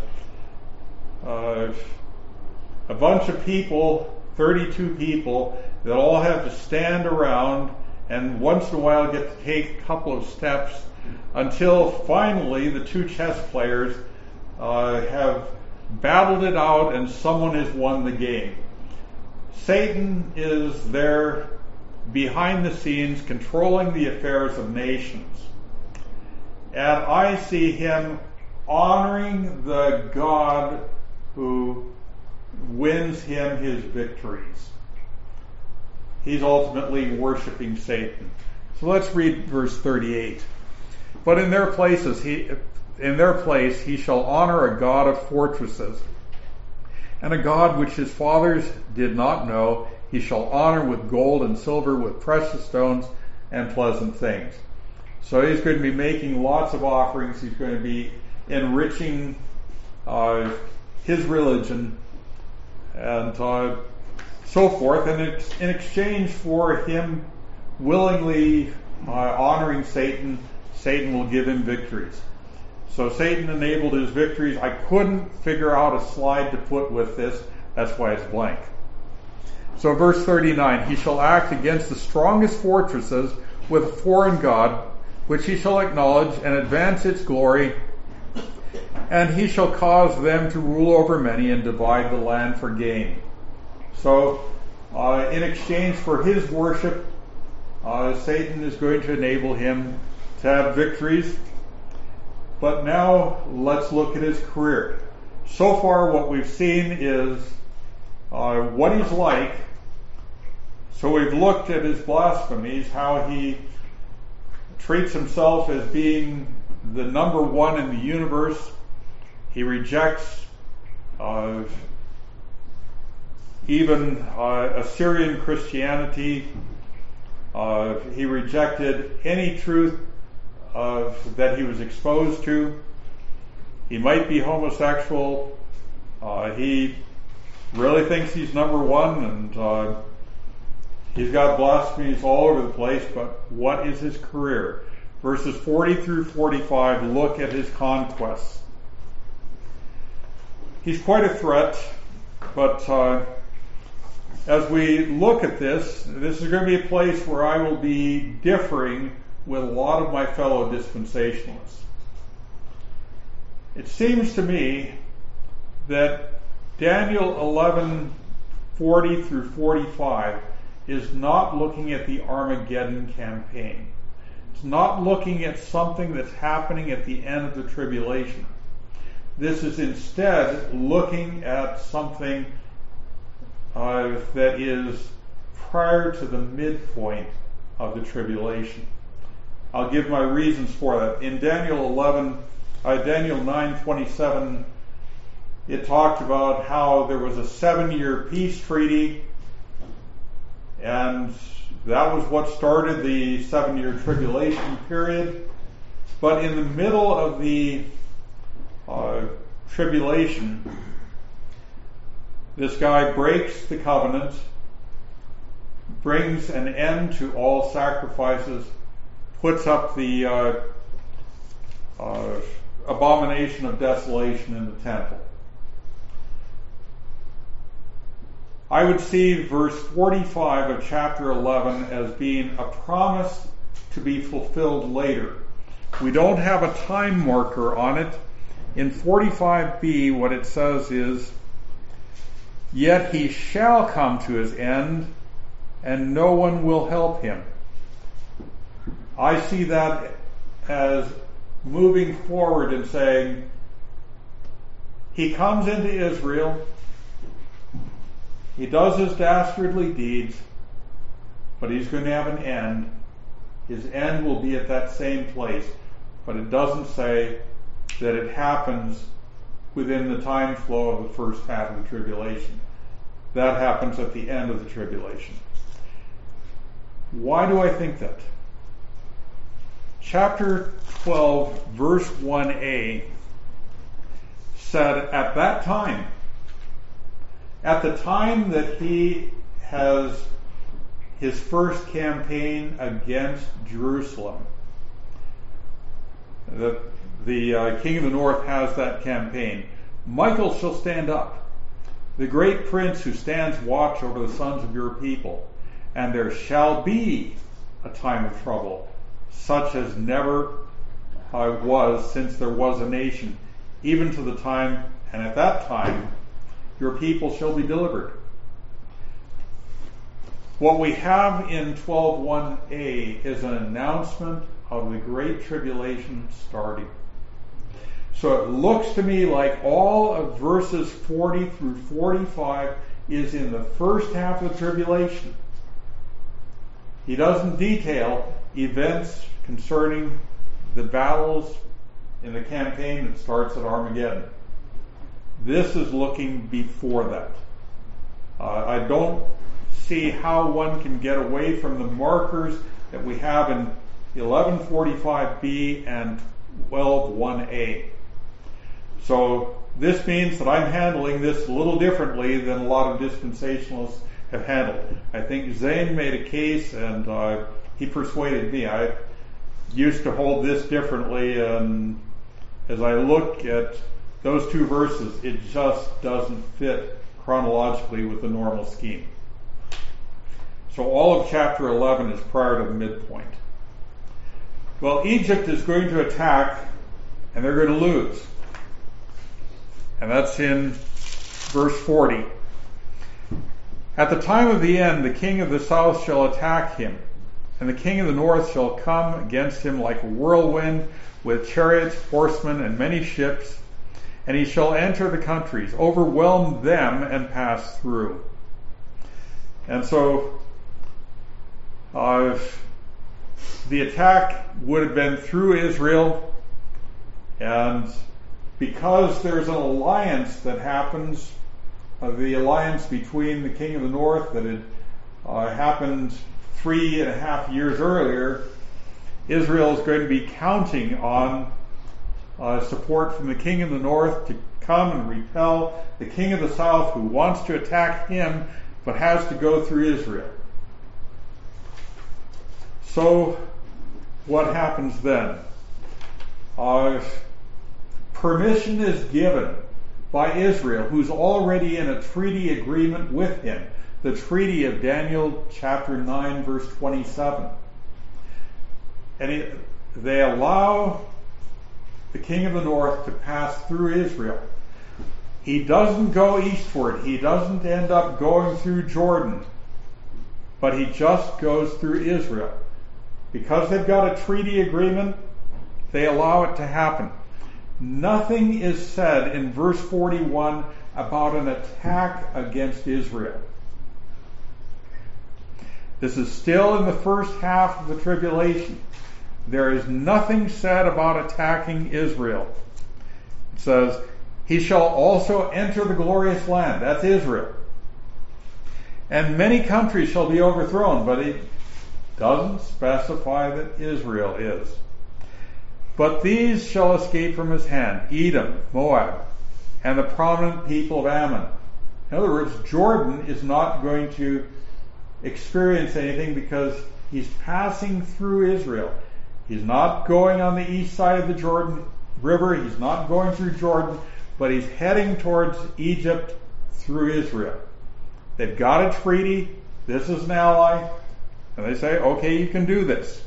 a bunch of people, 32 people, that all have to stand around and once in a while get to take a couple of steps until finally the 2 chess players have battled it out and someone has won the game. Satan is there behind the scenes controlling the affairs of nations. And I see him honoring the God who wins him his victories. He's ultimately worshiping Satan. So let's read verse 38. But in their place he shall honor a God of fortresses, and a God which his fathers did not know he shall honor with gold and silver, with precious stones and pleasant things. So he's going to be making lots of offerings. He's going to be enriching his religion and so forth. And in exchange for him willingly honoring Satan, Satan will give him victories. So Satan enabled his victories. I couldn't figure out a slide to put with this. That's why it's blank. So verse 39, he shall act against the strongest fortresses with a foreign god, which he shall acknowledge and advance its glory, and he shall cause them to rule over many and divide the land for gain. So in exchange for his worship, Satan is going to enable him to have victories But now let's look at his career. So far what we've seen is what he's like. So we've looked at his blasphemies, how he treats himself as being the number one in the universe. He rejects even Assyrian Christianity. He rejected any truth that he was exposed to. He might be homosexual. He really thinks he's number one, and he's got blasphemies all over the place. But what is his career? Verses 40 through 45, look at his conquests. He's quite a threat, but as we look at this is going to be a place where I will be differing with a lot of my fellow dispensationalists. It seems to me that Daniel 11:40 through 45 is not looking at the Armageddon campaign. It's not looking at something that's happening at the end of the tribulation. This is instead looking at something that is prior to the midpoint of the tribulation. I'll give my reasons for that. In Daniel 9:27, it talked about how there was a 7-year peace treaty, and that was what started the 7-year tribulation period. But in the middle of the tribulation, this guy breaks the covenant, brings an end to all sacrifices, puts up the abomination of desolation in the temple. I would see verse 45 of chapter 11 as being a promise to be fulfilled later. We don't have a time marker on it. In 45b, what it says is, "Yet he shall come to his end, and no one will help him." I see that as moving forward and saying, he comes into Israel, he does his dastardly deeds, but he's going to have an end. His end will be at that same place, but it doesn't say that it happens within the time flow of the first half of the tribulation. That happens at the end of the tribulation. Why do I think that? Chapter 12, verse 1a said, at that time, at the time that he has his first campaign against Jerusalem, the king of the north has that campaign. Michael shall stand up, the great prince who stands watch over the sons of your people, and there shall be a time of trouble, such as never was since there was a nation, even to the time, and at that time your people shall be delivered. What we have in 12:1a is an announcement of the Great Tribulation starting. So it looks to me like all of verses 40 through 45 is in the first half of the tribulation. He doesn't detail events concerning the battles in the campaign that starts at Armageddon. This is looking before that. I don't see how one can get away from the markers that we have in 11:45b and 12:1a. So this means that I'm handling this a little differently than a lot of dispensationalists have handled. I think Zane made a case, and he persuaded me. I used to hold this differently, and as I look at those two verses, it just doesn't fit chronologically with the normal scheme. So all of chapter 11 is prior to the midpoint. Well, Egypt is going to attack, and they're going to lose. And that's in verse 40. At the time of the end, the king of the south shall attack him, And the king of the north shall come against him like a whirlwind, with chariots, horsemen, and many ships, and he shall enter the countries, overwhelm them, and pass through. And so the attack would have been through Israel, and because there's an alliance that happens, the alliance between the king of the north that had happened 3.5 years earlier, Israel is going to be counting on support from the king of the north to come and repel the king of the south, who wants to attack him but has to go through Israel. So what happens then? Permission is given by Israel, who's already in a treaty agreement with him, the treaty of Daniel chapter 9 verse 27. And they allow the king of the north to pass through Israel. He doesn't go eastward. He doesn't end up going through Jordan, but he just goes through Israel. Because they've got a treaty agreement, they allow it to happen. Nothing is said in verse 41 about an attack against Israel. This is still in the first half of the tribulation. There is nothing said about attacking Israel. It says, he shall also enter the glorious land. That's Israel. And many countries shall be overthrown, but it doesn't specify that Israel is. But these shall escape from his hand, Edom, Moab, and the prominent people of Ammon. In other words, Jordan is not going to experience anything because he's passing through Israel. He's not going on the east side of the Jordan River. He's not going through Jordan, but he's heading towards Egypt through Israel. They've got a treaty. This is an ally. And they say, okay, you can do this.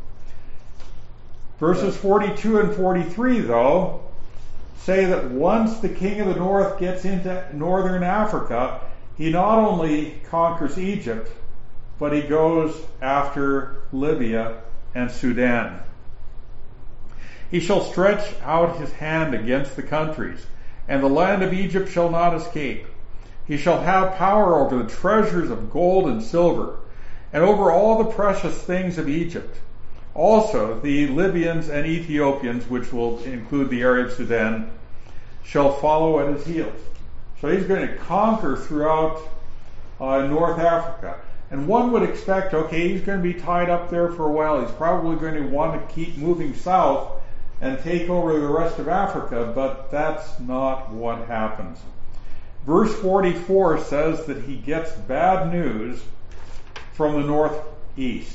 Verses 42 and 43, though, say that once the king of the north gets into northern Africa, he not only conquers Egypt, but he goes after Libya and Sudan. He shall stretch out his hand against the countries, and the land of Egypt shall not escape. He shall have power over the treasures of gold and silver, and over all the precious things of Egypt. Also, the Libyans and Ethiopians, which will include the area of Sudan, shall follow at his heels. So he's going to conquer throughout North Africa. And one would expect, okay, he's going to be tied up there for a while. He's probably going to want to keep moving south and take over the rest of Africa, but that's not what happens. Verse 44 says that he gets bad news from the northeast.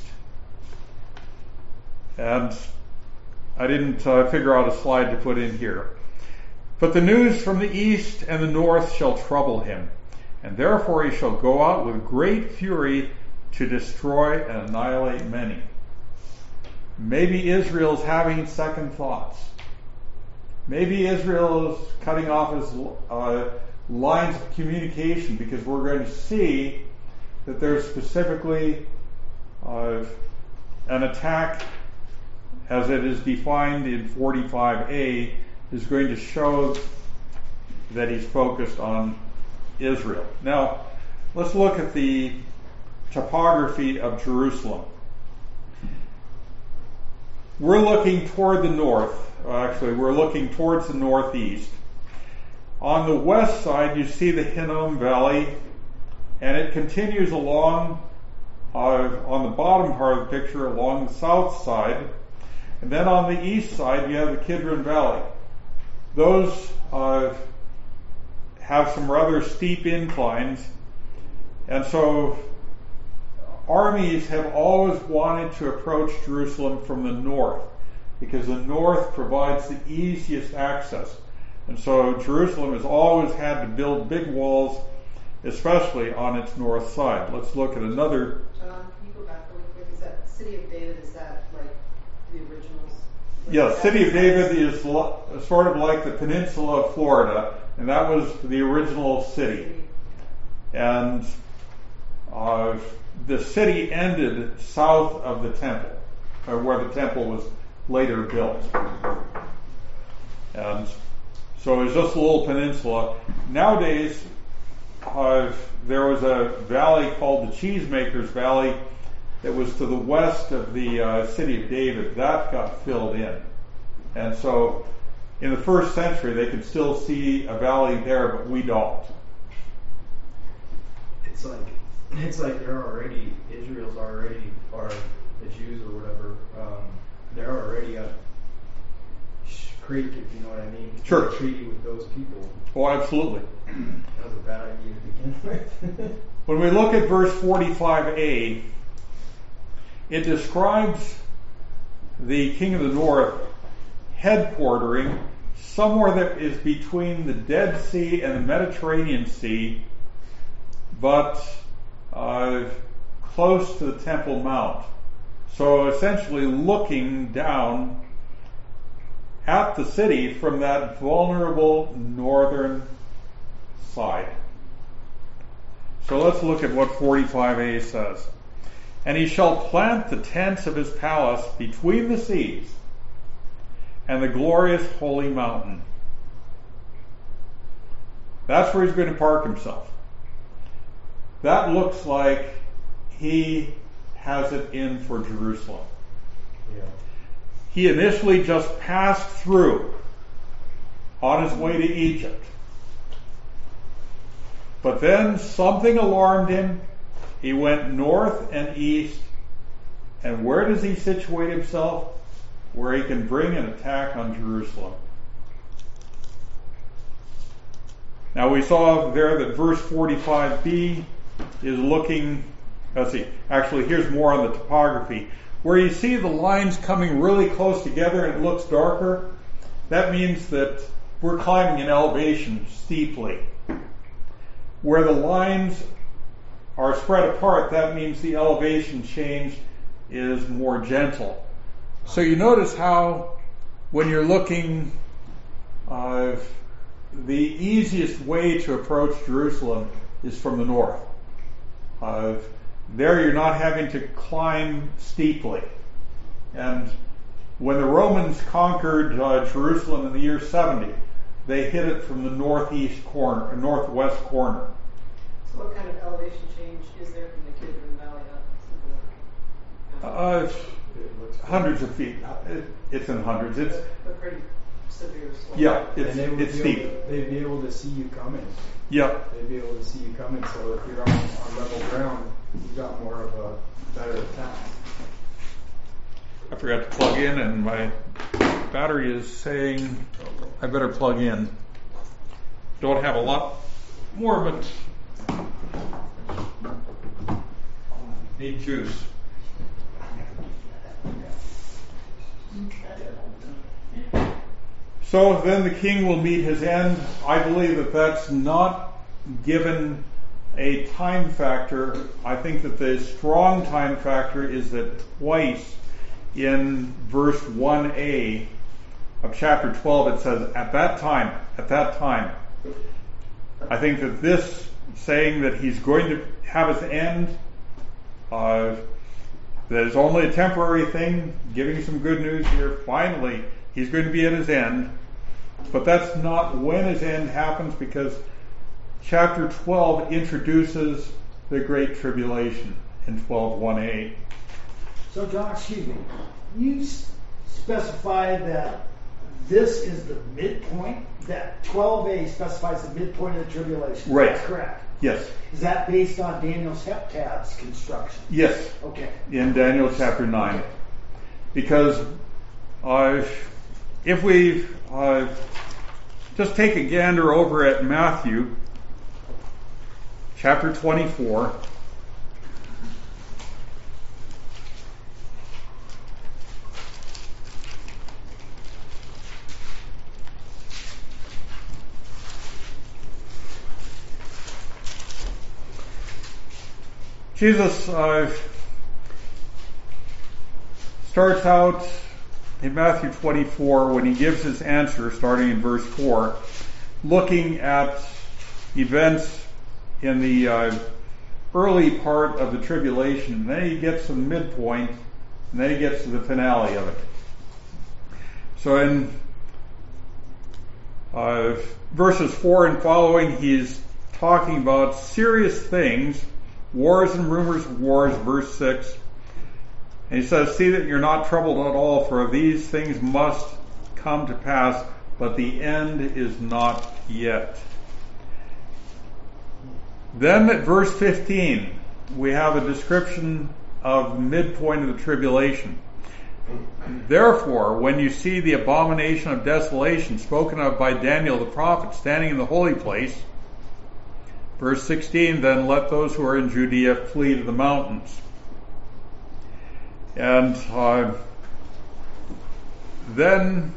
And I didn't figure out a slide to put in here. But the news from the east and the north shall trouble him, and therefore he shall go out with great fury to destroy and annihilate many. Maybe Israel's having second thoughts. Maybe Israel is cutting off his lines of communication, because we're going to see that there's specifically an attack, as it is defined in 45a, is going to show that he's focused on Israel. Now, let's look at the topography of Jerusalem. We're looking toward the north. Actually, we're looking towards the northeast. On the west side, you see the Hinnom Valley, and it continues along on the bottom part of the picture along the south side. And then on the east side, you have the Kidron Valley. Those have some rather steep inclines, and so armies have always wanted to approach Jerusalem from the north, because the north provides the easiest access. And so Jerusalem has always had to build big walls, especially on its north side. Let's look at another. John, can you go back really quick? Is that City of David, is that like the originals? Yeah, City of David is sort of like the peninsula of Florida, and that was the original city. And the city ended south of the temple, or where the temple was later built. And so it was just a little peninsula. Nowadays, there was a valley called the Cheesemakers Valley that was to the west of the city of David. That got filled in. And so in the first century, they could still see a valley there, but we don't. It's like Israel's already, or the Jews or whatever, they're already a creek, if you know what I mean. Sure. A treaty with those people. Oh, absolutely. That was a bad idea to begin with. When we look at verse 45a, it describes the king of the north headquartering somewhere that is between the Dead Sea and the Mediterranean Sea, but close to the Temple Mount. So essentially looking down at the city from that vulnerable northern side. So let's look at what 45a says. And he shall plant the tents of his palace between the seas and the glorious holy mountain. That's where he's going to park himself. That looks like he has it in for Jerusalem. Yeah. He initially just passed through on his way to Egypt. But then something alarmed him. He went north and east. And where does he situate himself? Where he can bring an attack on Jerusalem. Now we saw there that verse 45b is looking, actually here's more on the topography. Where you see the lines coming really close together and it looks darker, that means that we're climbing an elevation steeply. Where the lines are spread apart, that means the elevation change is more gentle. So you notice how when you're looking, the easiest way to approach Jerusalem is from the north. There you're not having to climb steeply. And when the Romans conquered Jerusalem in the year 70, they hit it from the northwest corner. So what kind of elevation change is there from the Kidron Valley up? Hundreds of feet. It's in hundreds. It's a pretty severe slope. Yeah, and it's steep. They'd be able to see you coming. Yeah. They'd be able to see you coming, so if you're on level ground, you've got more of a better attack. I forgot to plug in, and my battery is saying I better plug in. Don't have a lot more, but need juice. So then the king will meet his end. I believe that that's not given a time factor. I think that the strong time factor is that twice in verse 1a of chapter 12 it says, at that time. I think that this saying that he's going to have his end, that it's only a temporary thing, giving some good news here. Finally, he's going to be at his end. But that's not when his end happens, because chapter 12 introduces the Great Tribulation in 12:1a. So, John, excuse me. You specified that this is the midpoint, that 12a specifies the midpoint of the tribulation. Right. That's correct. Yes. Is that based on Daniel's heptad's construction? Yes. Okay. In Daniel chapter 9. Because if we just take a gander over at Matthew chapter 24. Jesus starts out in Matthew 24 when he gives his answer, starting in verse 4, looking at events in the early part of the tribulation, and then he gets to the midpoint, and then he gets to the finale of it. So in verses 4 and following, he's talking about serious things, wars and rumors of wars, verse 6. And he says, see that you're not troubled at all, for these things must come to pass, but the end is not yet. Then at verse 15, we have a description of the midpoint of the tribulation. Therefore, when you see the abomination of desolation spoken of by Daniel the prophet standing in the holy place, verse 16, then let those who are in Judea flee to the mountains. And then,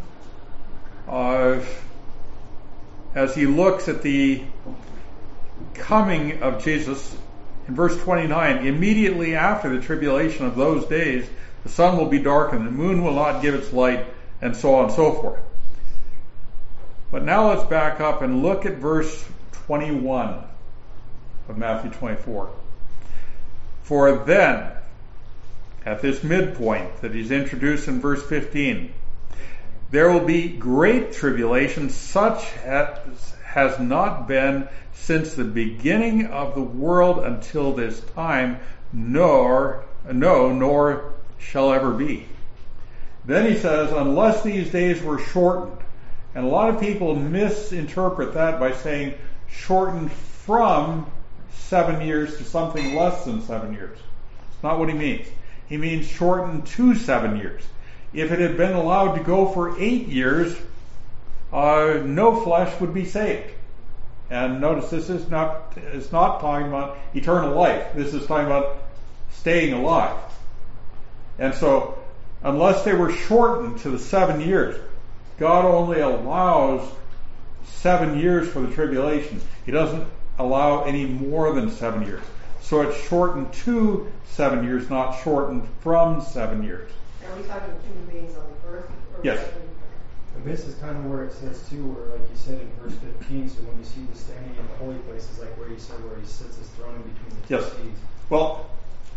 as he looks at the coming of Jesus, in verse 29, immediately after the tribulation of those days, the sun will be darkened, the moon will not give its light, and so on and so forth. But now let's back up and look at verse 21 of Matthew 24. For then, at this midpoint that he's introduced in verse 15, there will be great tribulation, such as has not been since the beginning of the world until this time, nor shall ever be. Then he says, unless these days were shortened. And a lot of people misinterpret that by saying shortened from 7 years to something less than 7 years. It's not what he means. He means shortened to 7 years. If it had been allowed to go for 8 years, no flesh would be saved. And notice this is not talking about eternal life. This is talking about staying alive. And so, unless they were shortened to the 7 years, God only allows 7 years for the tribulation. He doesn't allow any more than 7 years. So it's shortened to 7 years, not shortened from 7 years. Are we talking human beings on the earth? Or Yes. And this is kind of where it says too, where like you said in verse 15, so when you see the standing in the holy places, like where you said where he sits his throne in between the two Yes. seats. Well,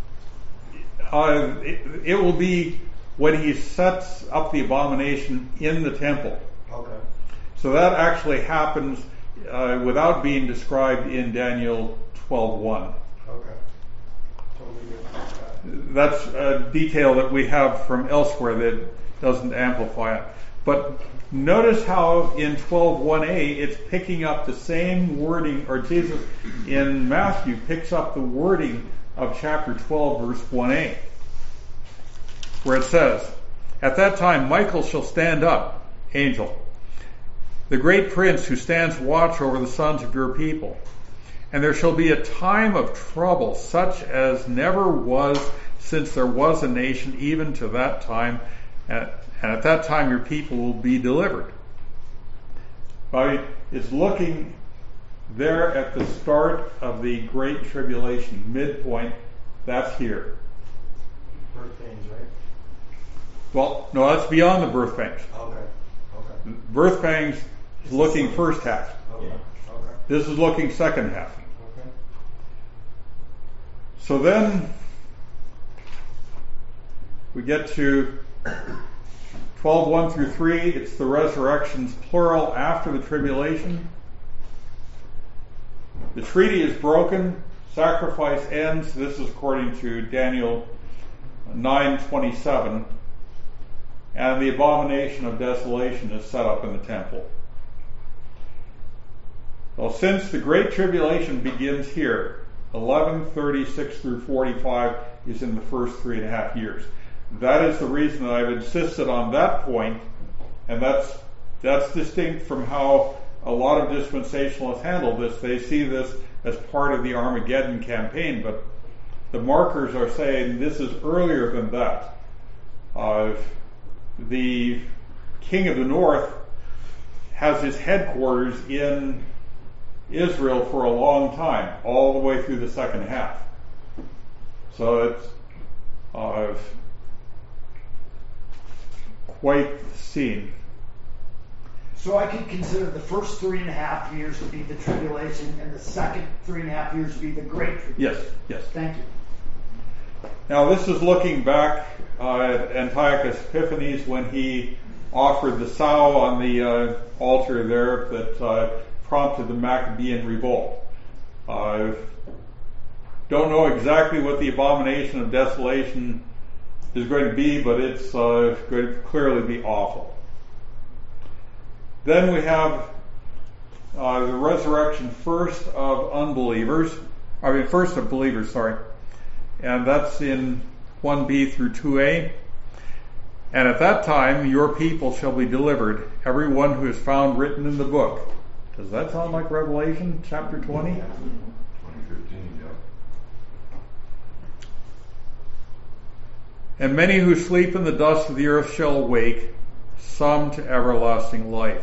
it will be when he sets up the abomination in the temple. Okay. So that actually happens without being described in Daniel 12:1. Okay. Totally different. That's a detail that we have from elsewhere that doesn't amplify it. But notice how in 12:1a it's picking up the same wording, or Jesus in Matthew picks up the wording of chapter 12, verse 1a, where it says, at that time Michael shall stand up, angel, the great prince who stands watch over the sons of your people. And there shall be a time of trouble, such as never was since there was a nation, even to that time, and at that time your people will be delivered. Right? It's looking there at the start of the Great Tribulation, midpoint, that's here. Birth pains, right? Well, no, that's beyond the birth pangs. Okay. Okay. Birth pangs is looking first half. Okay. Okay. This is looking second half. Okay. So then we get to 12:1 through 3. It's the resurrections plural after the tribulation. The treaty is broken. Sacrifice ends. This is according to Daniel 9:27. And the abomination of desolation is set up in the temple. Well, since the Great Tribulation begins here, 1136 through 45 is in the first 3.5 years. That is the reason that I've insisted on that point, and that's distinct from how a lot of dispensationalists handle this. They see this as part of the Armageddon campaign, but the markers are saying this is earlier than that. The king of the north has his headquarters in Israel for a long time, all the way through the second half. So it's quite the scene. So I could consider the first 3.5 years to be the tribulation, and the second 3.5 years to be the great tribulation. Yes. Thank you. Now this is looking back at Antiochus Epiphanes when he offered the sow on the altar there that prompted the Maccabean revolt. Don't know exactly what the abomination of desolation is going to be, but it's going to clearly be awful. Then we have the resurrection first of believers, and that's in 1b through 2a. And at that time your people shall be delivered, every one who is found written in the book. Does that sound like Revelation chapter 20? 2015, yeah. And many who sleep in the dust of the earth shall awake, some to everlasting life.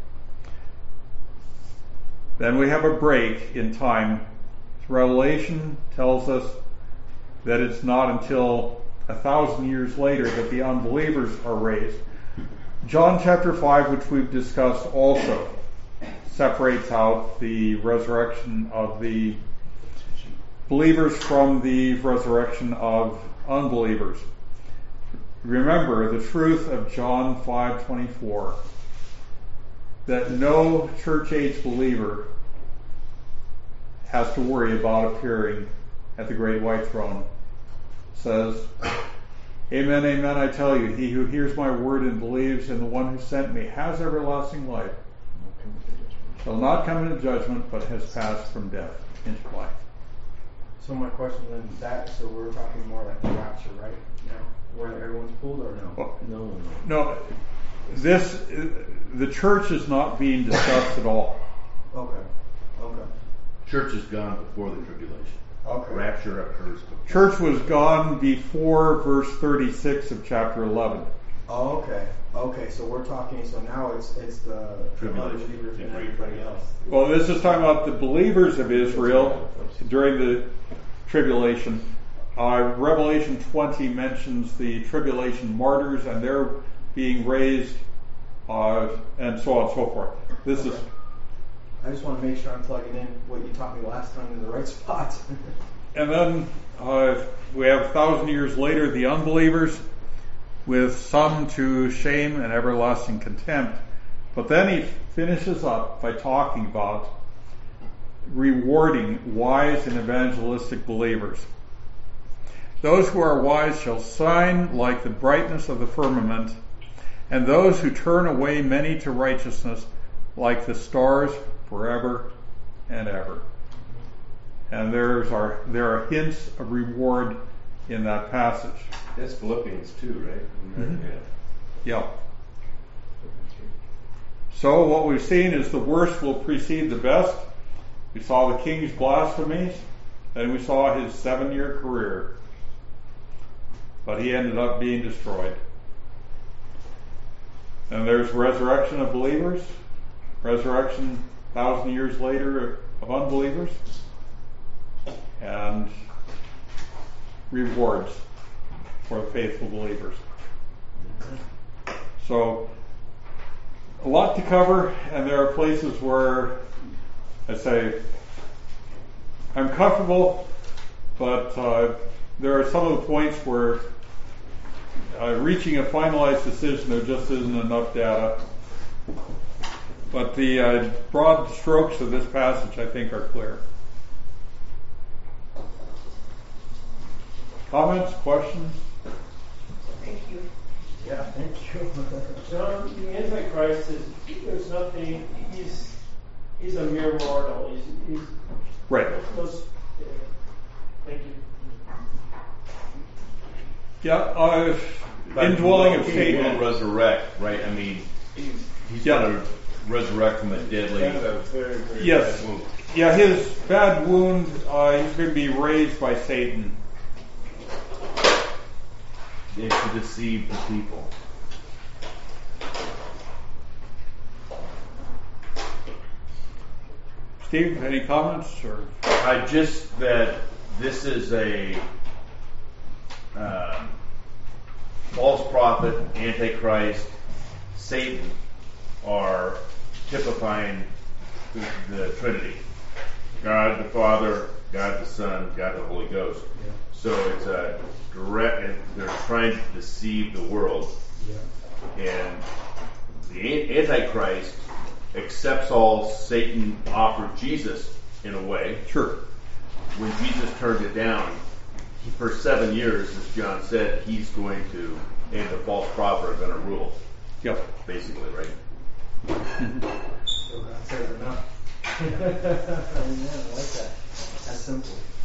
Then we have a break in time. Revelation tells us that it's not until 1,000 years later that the unbelievers are raised. John chapter 5, which we've discussed, also separates out the resurrection of the believers from the resurrection of unbelievers. Remember the truth of John 5:24, that no church age believer has to worry about appearing at the great white throne. It says, Amen, amen, I tell you, he who hears my word and believes in the one who sent me has everlasting life, shall not come into judgment, but has passed from death into life. So my question then, so we're talking more like the rapture, right? Now, where everyone's pulled, or no? Well, no. The church is not being discussed at all. Okay. Church is gone before the tribulation. Okay. Rapture occurs before. Church was gone before verse 36 of chapter 11. Oh, okay. So we're talking. So now it's the Tribulation. unbelievers and everybody else. Well, this is talking about the believers of Israel during the tribulation. Revelation 20 mentions the tribulation martyrs, and they're being raised, and so on and so forth. This is. I just want to make sure I'm plugging in what you taught me last time in the right spot. And then we have 1,000 years later the unbelievers, with some to shame and everlasting contempt. But then he finishes up by talking about rewarding wise and evangelistic believers. Those who are wise shall shine like the brightness of the firmament, and those who turn away many to righteousness like the stars forever and ever. And there are hints of reward in that passage. That's Philippians 2, right? Mm-hmm. Yeah. So what we've seen is the worst will precede the best. We saw the king's blasphemies, and we saw his 7-year career. But he ended up being destroyed. And there's resurrection of believers, resurrection 1,000 years later of unbelievers, and rewards for the faithful believers. So, a lot to cover, and there are places where I say, I'm comfortable, but there are some of the points where reaching a finalized decision, there just isn't enough data. But the broad strokes of this passage, I think, are clear. Comments, questions? Thank you. Yeah, thank you. John, the Antichrist there's nothing, he's a mere mortal. He's Right. Thank you. Yeah, indwelling of He Satan. will resurrect, right? I mean, he's Yeah. going to resurrect from a deadly Yes. bad wound. Yeah, his bad wound, he's going to be raised by Satan. And to deceive the people. Steve, any comments? Or Just that this is a false prophet, Antichrist, Satan, are typifying the Trinity. God the Father, God the Son, God the Holy Ghost. Yeah. So it's a direct, and they're trying to deceive the world. Yeah. And the Antichrist accepts all Satan offered Jesus in a way. Sure. When Jesus turned it down, for 7 years, as John said, he's going to, and the false prophet are going to rule. Yep. Basically, right? So God says enough. Amen. I like that. That's simple.